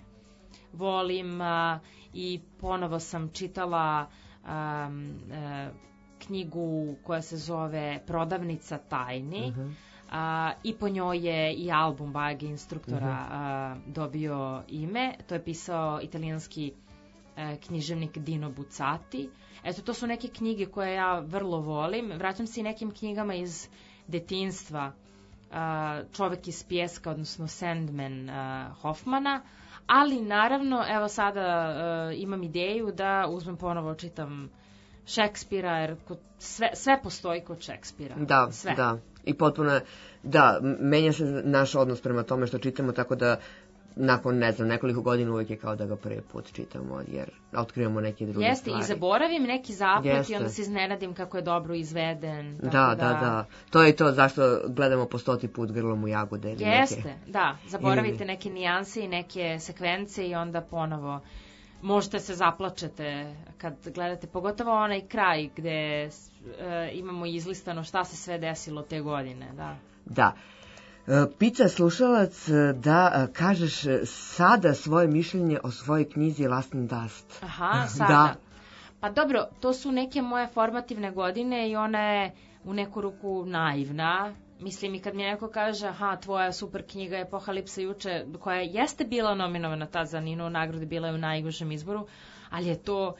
volim uh, i ponovo sam čitala um, uh, knjigu koja se zove Prodavnica tajni, uh-huh. a, i po njoj je i album Bajage instruktora uh-huh. a, dobio ime. To je pisao italijanski a, književnik Dino Buzzati. Eto, to su neke knjige koje ja vrlo volim. Vraćam se i nekim knjigama iz detinjstva. A, Čovek iz pjeska, odnosno Sandman a, Hoffmana. Ali naravno, evo sada a, imam ideju da uzmem ponovo, čitam Šekspira, jer kod sve, sve postoji kod Šekspira. Da, sve. da. I potpuno, da, menja se naš odnos prema tome što čitamo, tako da nakon, ne znam, nekoliko godina uvijek je kao da ga prvi put čitamo, jer otkrivamo neke druge Jeste, stvari. Jeste, i zaboravim neki zaplet Jeste. I onda se iznenadim kako je dobro izveden. Tako da, da, da, da. To je to zašto gledamo po stoti put Grlom u jagode. Ili Jeste, neke... da. Zaboravite ili... neke nijanse i neke sekvence i onda ponovo možete se zaplačete kad gledate, pogotovo onaj kraj gde e, imamo izlistano šta se sve desilo te godine, da. Da. Pita slušalac da kažeš sada svoje mišljenje o svojoj knjizi Last and Dust. Aha, sada. Da. Pa dobro, to su neke moje formativne godine i ona je u neku ruku naivna. Mislim, i kad mi neko kaže, aha, tvoja super knjiga je Apokalipsa juče, koja jeste bila nominovana tad za Ninovu nagradu, bila je u najgužem izboru, ali je to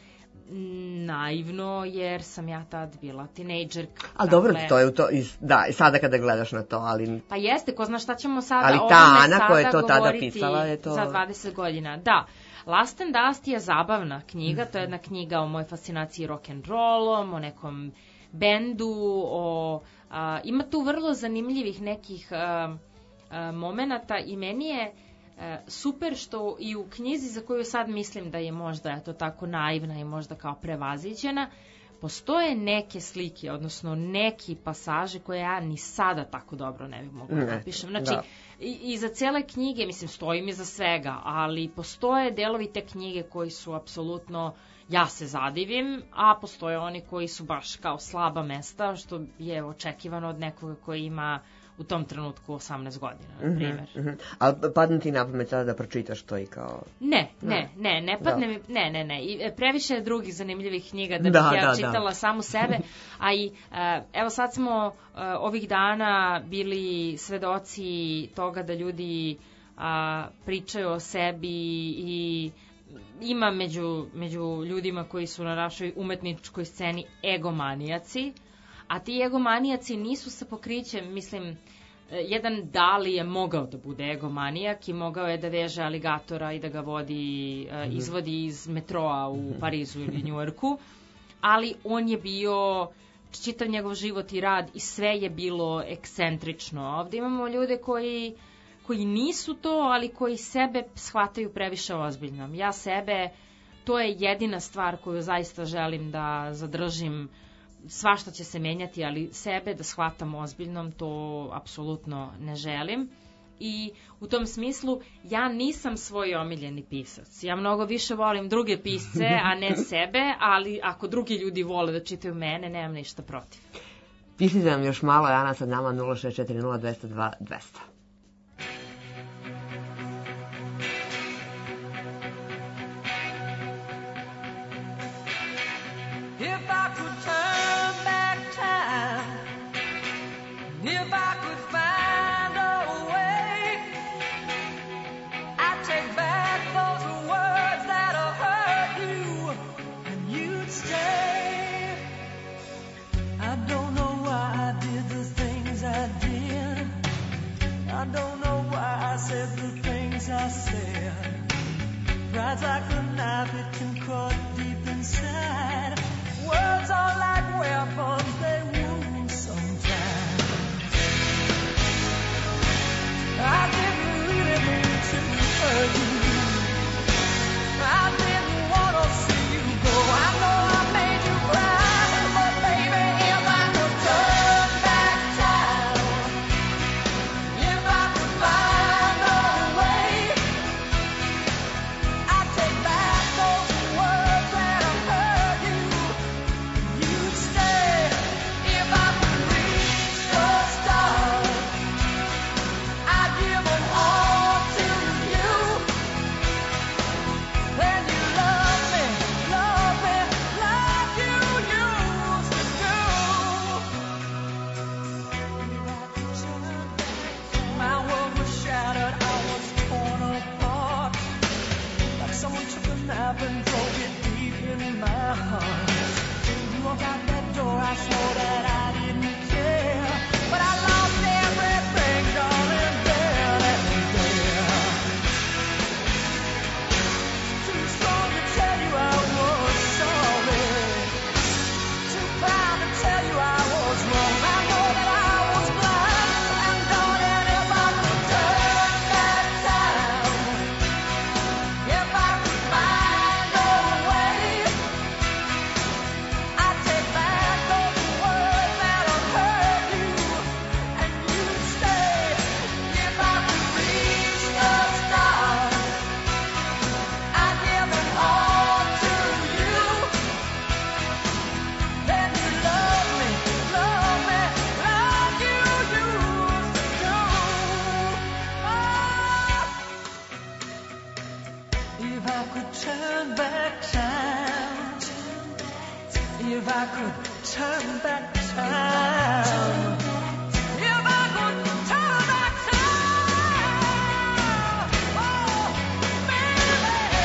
naivno, jer sam ja tad bila tinejdžerka. Ali dakle, dobro, to je u to, da, i sada kada gledaš na to, ali... Pa jeste, ko zna šta ćemo sada ali ta Ana koja je to tada pisala je to... za dvadeset godina. Da, Last and Dust je zabavna knjiga, to je jedna knjiga o mojoj fascinaciji rock'n'rollom, o nekom bendu, o... A, ima tu vrlo zanimljivih nekih a, a, momenata i meni je a, super što i u knjizi za koju sad mislim da je možda eto tako naivna i možda kao prevaziđena, postoje neke slike, odnosno neki pasaže koje ja ni sada tako dobro ne bih mogla da napišem. Znači, da. I, i za cele knjige, mislim, stojim iza svega, ali postoje delovi te knjige koji su apsolutno, ja se zadivim, a postoje oni koji su baš kao slaba mesta, što je očekivano od nekoga koji ima u tom trenutku osamnaest godina, na primjer. Mm -hmm. Ali padne ti na pamet sada da pročitaš to i kao... Ne, ne, ne, ne padne mi, ne, ne, ne. I previše je drugih zanimljivih knjiga da bih da, ja da, čitala da. samu sebe, a i evo sad smo ovih dana bili svedoci toga da ljudi a, pričaju o sebi i ima među, među ljudima koji su na našoj umetničkoj sceni egomanijaci, a ti egomanijaci nisu sa pokrićem, mislim, jedan Dali je mogao da bude egomanijak i mogao je da veže aligatora i da ga vodi, mm-hmm. izvodi iz metroa u Parizu ili Njujorku, ali on je bio, čitav njegov život i rad i sve je bilo ekscentrično. Ovde imamo ljude koji, koji nisu to, ali koji sebe shvataju previše ozbiljno. Ja sebe, to je jedina stvar koju zaista želim da zadržim. Svašta će se menjati, ali sebe da shvatam ozbiljnom, to apsolutno ne želim. I u tom smislu ja nisam svoj omiljeni pisac. Ja mnogo više volim druge pisce, a ne sebe, ali ako drugi ljudi vole da čitaju mene, nemam ništa protiv. Pišite nam još malo, Ana, sad nama nula šest četiri nula dva zero dva dva zero zero. If I could find a way, I'd take back those words that have hurt you, and you'd stay. I don't know why I did the things I did. I don't know why I said the things I said. Pride's like a knife, it can cut deep inside. Words are like weapons, they wound sometimes. I didn't really mean to hurt you. I didn't want to see you go. I know I made you cry, but baby, if I could turn back time, if I could find a way, I'd take back those words that have hurt you. You'd stay if I could reach the stars. Give them all to you. Then you love me, love me like you used to do. My world was shattered, I was torn apart. Like someone took a knife and drove it deep in my heart. You walked out that door, I swore that I didn't care. But I lost everything, darling. Words turn back time, if I could turn back time, if I could turn back time, oh, baby.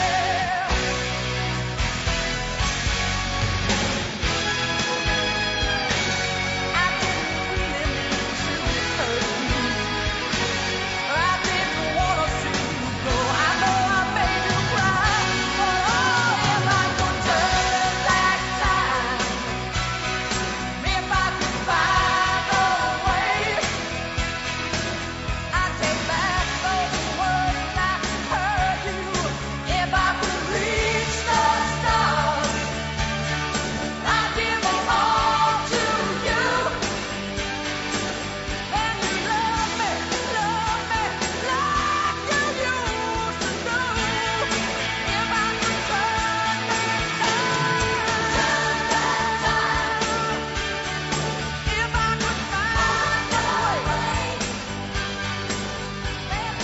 I didn't really mean to hurt you. I didn't want to see you go. I know I made you cry, but oh, if I could turn back time, if I could find a way, I'd take back those words I heard you. If I could reach the stars, I'd give them all to you. And you love me, love me like you used to do. If I could turn back time, turn back time, if I could find a way, baby,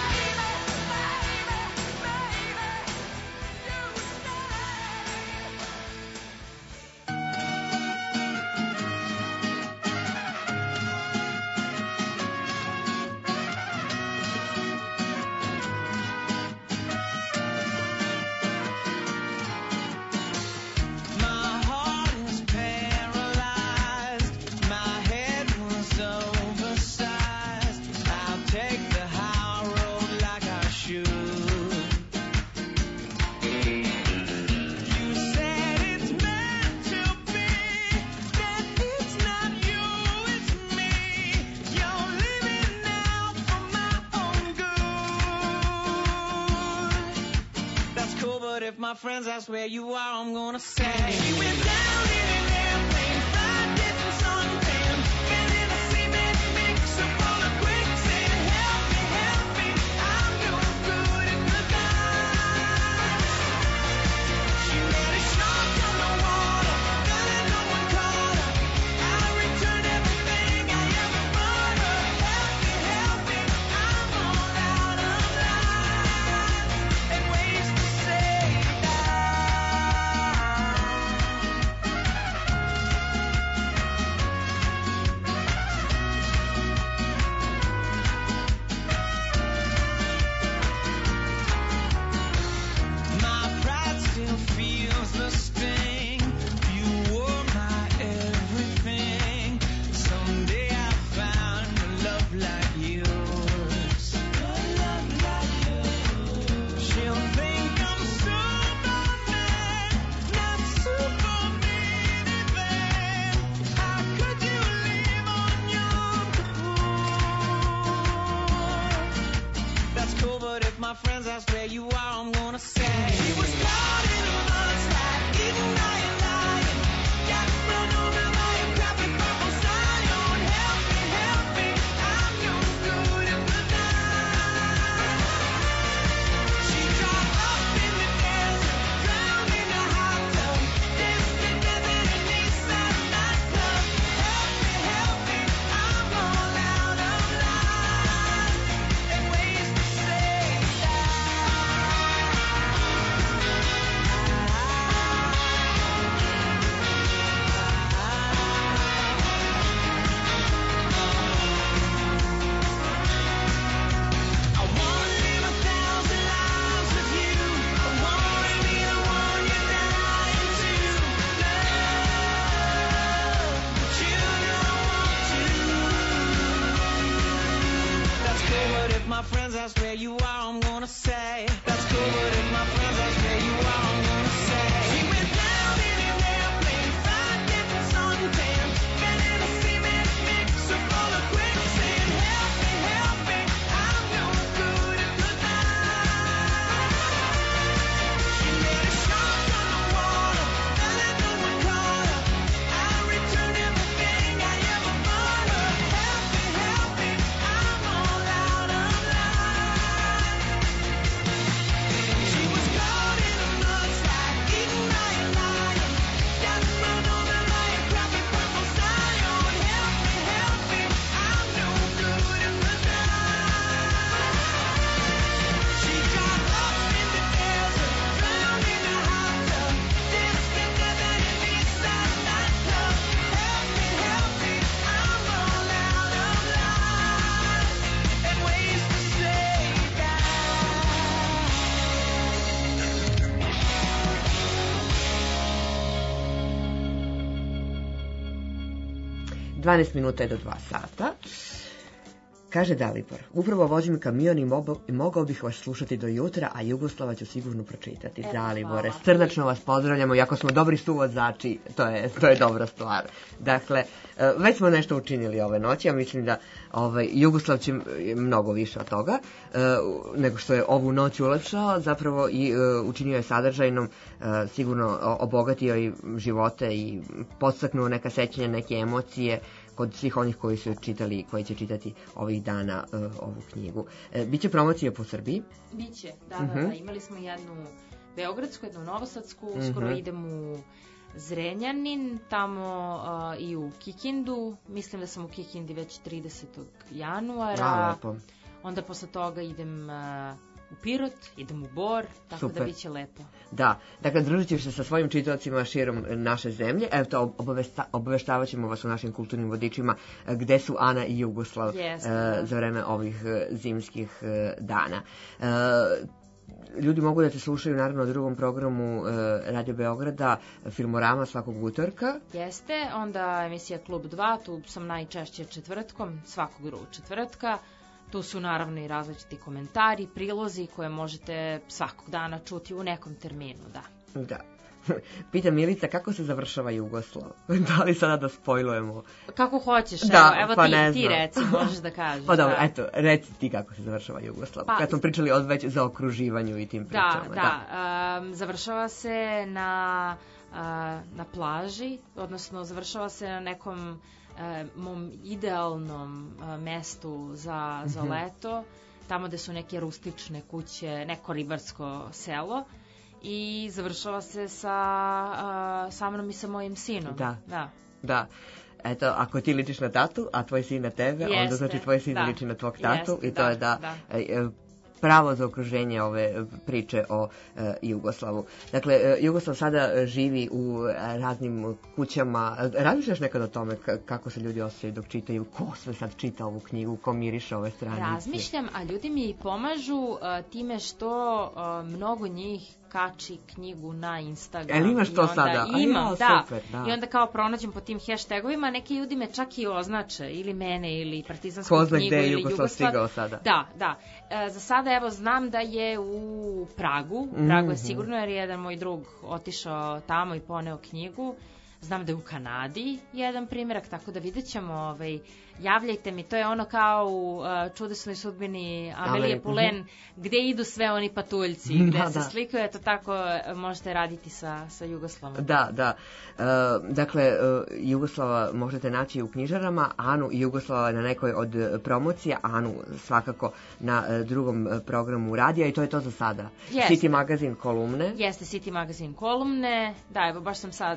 my heart is paralyzed, my head was oversized. I'll take the high road like I should. You said it's meant to be, that it's not you, it's me. You're living now for my own good. That's cool, but if my friends ask where you are, I'm gonna say she went down in an airplane, fried different suntan, been in a cement mixer full of quicksand. Help me, help me, I'm no good at the night. She made a shark on the water, but no one caught her. I returned everything I ever bought her. Help me, help me, I'm all out of line, and ways to say that. My pride still feels the sting. You were my everything. Someday I'll find a love like yours. A love like yours. She'll think I'm Superman, not Superman even. How could you live on Yom Kippur? That's cool, but if my friends ask where you are, I'm gonna say she was caught in a mudslide, eaten by a lion, got run over by a crappy purple Zion. Help me, help me, I'm no good at the night. She dropped up in the desert, drowned in a hot tub, danced in desert and Eastside nightclub. Help me, help me, I'm all out of line, and ways to say that. I wanna live a thousand lives with you. I wanna be the one you're dying to love, but you don't want to. That's cool, but if my friends ask where you are, I'm gonna say. That's cool, but if my friends ask where you are, I'm gonna say. She went down in an airplane, fried different suntan, been in a cement mixer full of quicksand. Help me, help me, I'm no good at the night. She made a shark on the water, but no one caught her. I returned everything I ever bought her. Help me, help me, I'm all out of line. She was caught in a dvanaest minuta je do dva sata. Kaže Dalibor, upravo vozim kamion i, mogo, i mogao bih vas slušati do jutra, a Jugoslava ću sigurno pročitati. E, Dalibore, hvala. Srdačno vas pozdravljamo, iako smo dobri suvozači, to je, to je dobra stvar. Dakle, već smo nešto učinili ove noći, ja mislim da ovaj, Jugoslav će mnogo više od toga, nego što je ovu noć ulepšao, zapravo i učinio je sadržajnom, sigurno obogatio i živote i podstaknuo neka sećanja, neke emocije, kod svih onih koji su čitali i koji će čitati ovih dana uh, ovu knjigu. Uh, Biće promocije po Srbiji? Biće, da, da, uh-huh. da. Imali smo jednu beogradsku, jednu novosadsku, uh-huh. skoro idem u Zrenjanin, tamo uh, i u Kikindu. Mislim da sam u Kikindi već tridesetog januara. A, lepo. Onda posle toga idem uh, u Pirot, idem u Bor, tako Super. Da biće lepo. Da, dakle, družit ćeš se sa svojim čitaocima širom naše zemlje. Evo to, obavesta, obaveštavat ćemo vas u našim kulturnim vodičima gde su Ana i Jugoslav yes, uh, za vreme ovih uh, zimskih uh, dana. Uh, Ljudi mogu da te slušaju naravno u drugom programu uh, Radio Beograda, Filmorama svakog utorka. Jeste, onda emisija Klub dva, tu sam najčešće četvrtkom, svakog drugog četvrtka. Tu su naravno i različiti komentari, prilozi koje možete svakog dana čuti u nekom terminu, da. Da. Pita Milica, kako se završava Jugoslav? Da li sada da spojlujemo? Kako hoćeš, da, evo, evo pa ti, ti reci, možeš da kažeš. Pa dobro, da. Eto, reci ti kako se završava Jugoslav. Pa, kad smo pričali o već za okruživanju i tim pričama. Da, da, da. Um, završava se na, uh, na plaži, odnosno završava se na nekom uh, mom idealnom uh, mestu za, za mm-hmm. leto, tamo gde su neke rustične kuće, neko ribarsko selo. I završava se sa, uh, sa mnom i sa mojim sinom. Da, da. da. Eto, ako ti ličiš na tatu, a tvoj sin na tebe, Jeste, onda znači tvoj sin da. liči na tvog tatu. Jeste, i to da, je da, da. E, pravo za okruženje ove priče o e, Jugoslavu. Dakle, e, Jugoslav sada živi u raznim kućama. Razmišljaš nekad o tome kako se ljudi osjećaju dok čitaju? Ko sve sad čita ovu knjigu? Ko miriše ove stranice? Razmišljam, a ljudi mi pomažu uh, time što uh, mnogo njih kači knjigu na Instagram. Jel imaš to onda sada? Imam, ja, da. Super, da. I onda kao pronađem po tim hashtagovima, neki ljudi me čak i označe, ili mene, ili partizansku knjigu, ili Jugoslav. Ko zna gde je Jugoslav stigao sada? Da, da. E, za sada, evo, znam da je u Pragu. Pragu mm-hmm. je sigurno, jer jedan moj drug otišao tamo i poneo knjigu. Znam da je u Kanadi jedan primjerak, tako da vidjet ćemo, ovaj, javljajte mi, to je ono kao u uh, čudesnoj sudbini Amelije Pulen, uh-huh. gde idu sve oni patuljci, gde da, se da. slikaju, eto tako možete raditi sa, sa Jugoslavom. Da, da. Uh, dakle, uh, Jugoslava možete naći u knjižarama, Anu i Jugoslava na nekoj od promocija, Anu svakako na uh, drugom programu radija i to je to za sada. Jeste. City Magazine kolumne. Jeste, City Magazine kolumne, da, evo baš sam sad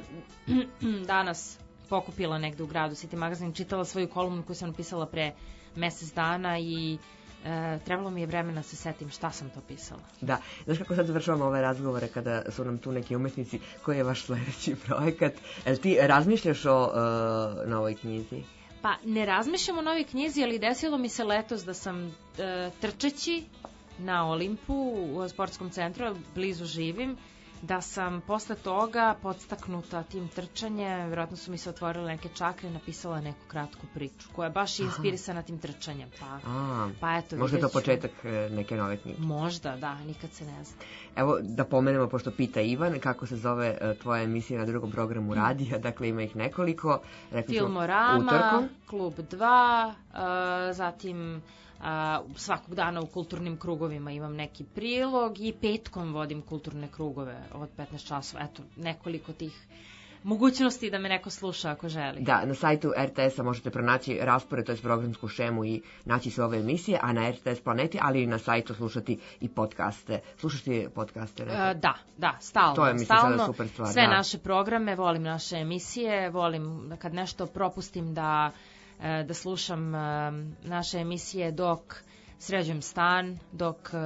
danas pokupila negde u gradu City Magazine, čitala svoju kolumnu koju sam napisala pre mesec dana i e, trebalo mi je vremena se setim šta sam to pisala. Da, znaš kako sad završavamo ove razgovore kada su nam tu neki umetnici, koji je vaš sledeći projekat? Jel ti razmišljaš o uh, novoj knjizi? Pa ne razmišljam o novoj knjizi, ali desilo mi se letos da sam uh, trčeći na Olimpu u sportskom centru, blizu živim, da sam posle toga podstaknuta tim trčanjem, vjerojatno su mi se otvorile neke čakre, napisala neku kratku priču koja je baš inspirisana tim trčanjem. Pa, A, pa eto, možda je to početak neke nove knjige. Možda, da, nikad se ne zna. Evo da pomenemo, pošto pita Ivan, kako se zove tvoja emisija na drugom programu radija, dakle ima ih nekoliko. Filmorama, Klub dva, uh, zatim Uh, svakog dana u kulturnim krugovima imam neki prilog i petkom vodim kulturne krugove od petnaest časova. Eto, nekoliko tih mogućnosti da me neko sluša ako želi. Da, na sajtu er te es-a možete pronaći raspored, to je programsku šemu i naći sve ove emisije, a na er te es Planeti, ali i na sajtu slušati i podcaste. Slušati podcaste? Uh, da, da, stalno. To je, mislim, stalno, sada super stvar. Sve da. naše programe, volim naše emisije, volim kad nešto propustim da da slušam uh, naše emisije dok sređujem stan, dok uh,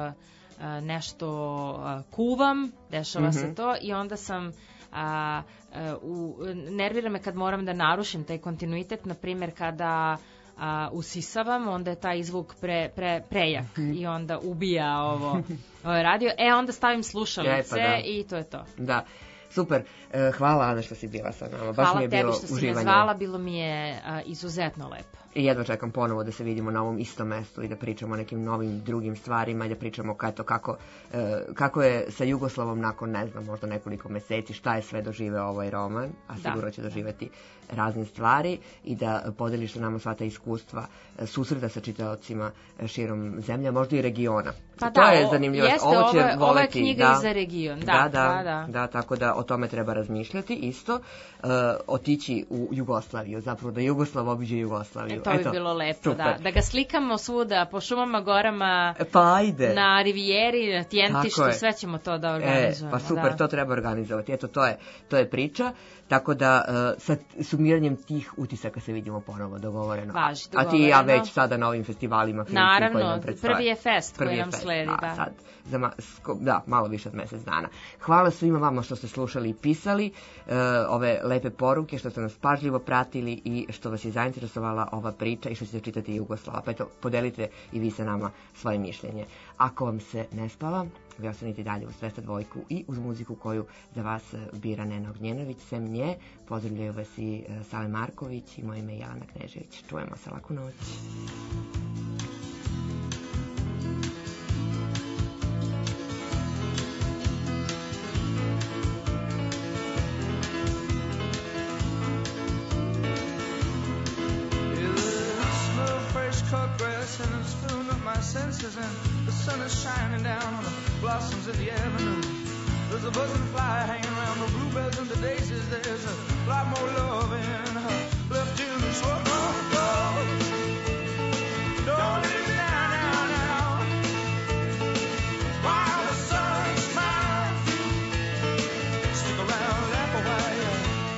uh, nešto uh, kuvam, dešava mm-hmm. se to i onda sam uh, uh, u, nervira me kad moram da narušim taj kontinuitet, na primjer kada uh, usisavam, onda je taj zvuk pre, pre, prejak mm-hmm. i onda ubija ovo, ovo radio, e onda stavim slušalice je, pa da. I to je to. Da. Super, e, hvala Ana što si bila sa nama, baš hvala mi je bilo uživanje. Hvala tebi što si me zvala, bilo mi je a, izuzetno lepo. I jedva čekam ponovo da se vidimo na ovom istom mestu i da pričamo o nekim novim drugim stvarima i da pričamo kako, kako, kako je sa Jugoslavom nakon, ne znam, možda nekoliko meseci, šta je sve doživeo ovaj roman, a sigurno da. će doživeti razne stvari i da podeliš sa nama sva ta iskustva susreta sa čitaocima širom zemlje, možda i regiona. Pa to da, je zanimljivo. Jeste, ovo će ovo, voleti, ovo je knjiga da, i za region. Da, da, da, da, da. da, tako da o tome treba razmišljati isto. Uh, otići u Jugoslaviju, zapravo da Jugoslav obiđe Jugoslaviju. E, to Eto, bi bilo lepo, da. Da ga slikamo svuda, po šumama, gorama, pa ajde. Na rivijeri, na Tjentištu, sve ćemo to da organizujemo. E, pa super, da. to treba organizovati. Eto, to je, to je priča. Tako da uh, sa sumiranjem tih utisaka se vidimo ponovo, dogovoreno. Važi, dogovoreno. A ti i ja već sada na ovim festivalima filmskim koji nam predstoje. Prvi je fest prvi koji je nam fest, sledi, da. A, sad, za ma, sko, da, malo više od mesec dana. Hvala svima vama što ste slušali i pisali uh, ove lepe poruke, što ste nas pažljivo pratili i što vas je zainteresovala ova priča i što ćete čitati Jugoslava. Pa eto, podelite i vi sa nama svoje mišljenje. Ako vam se ne spava, vi ostanite dalje uz Svesta dvojku i uz muziku koju za vas bira Nena Ognjenović. Sem nje, pozdravljaju vas i Sale Marković i moje ime je Jelena Knežević. Čujemo se, laku noć. And it's filling up my senses, and the sun is shining down on the blossoms of the avenue. There's a buzzing fly hanging around the bluebells and the daisies. There's a lot more love in her left in the short road. Don't leave me now, now, now. While the sun smiles, stick around, laugh a while.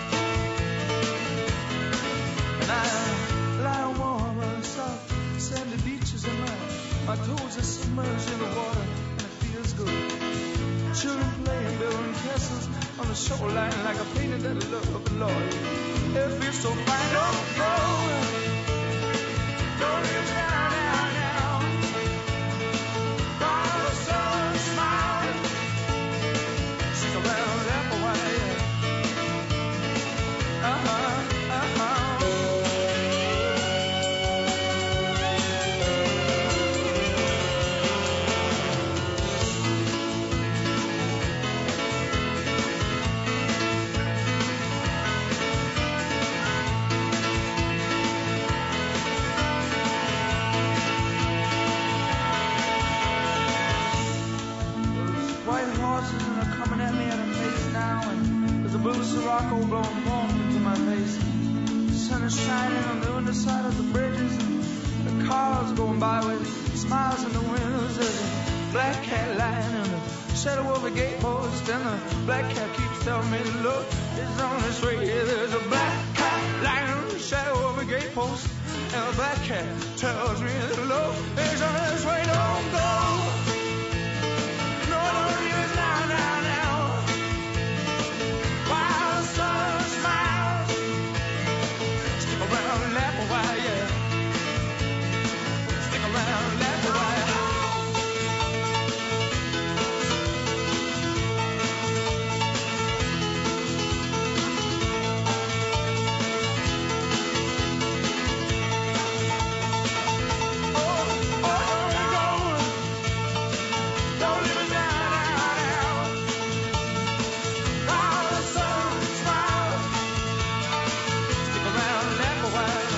And I lie warm and soft, sandy beaches and my, my toes are submerged in the water, and it feels good. Children playing, building castles on the shoreline like a painting that I love, Lord. It feels so fine. Don't go, don't leave me now, now, now. While the sun smiles, stick around, laugh a while. Uh-huh, uh-huh. Blue Sirocco blowing warm into my face. The sun is shining on the underside of the bridges, and the cars going by with smiles in the windows. There's a black cat lying in the shadow of a gatepost, and the black cat keeps telling me the look is on its way. There's a black cat lying in the shadow of a gatepost, and the black cat tells me the look is on its way. Don't go, no, don't leave it now, now, now. While the sun smiles, stick around, laugh a while, yeah. Stick around, laugh a while. Oh, oh, don't go, don't leave it now, now, now. While the sun smiles, stick around, laugh a while.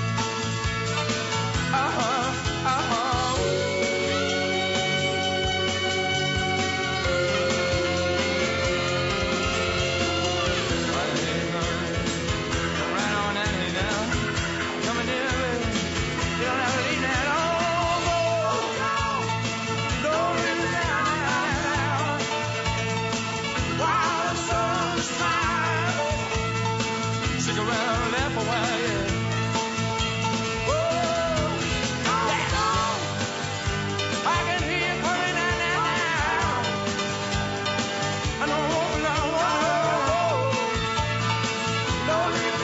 Uh-huh, uh-huh. Right on at me now. Coming in, baby. You don't have to leave that on. Don't leave me now, now, now. While the sun smiles, stick around, laugh a while, yeah. Whoa, yeah. I can hear you coming down, down, down. I know, I know, I know. Don't leave me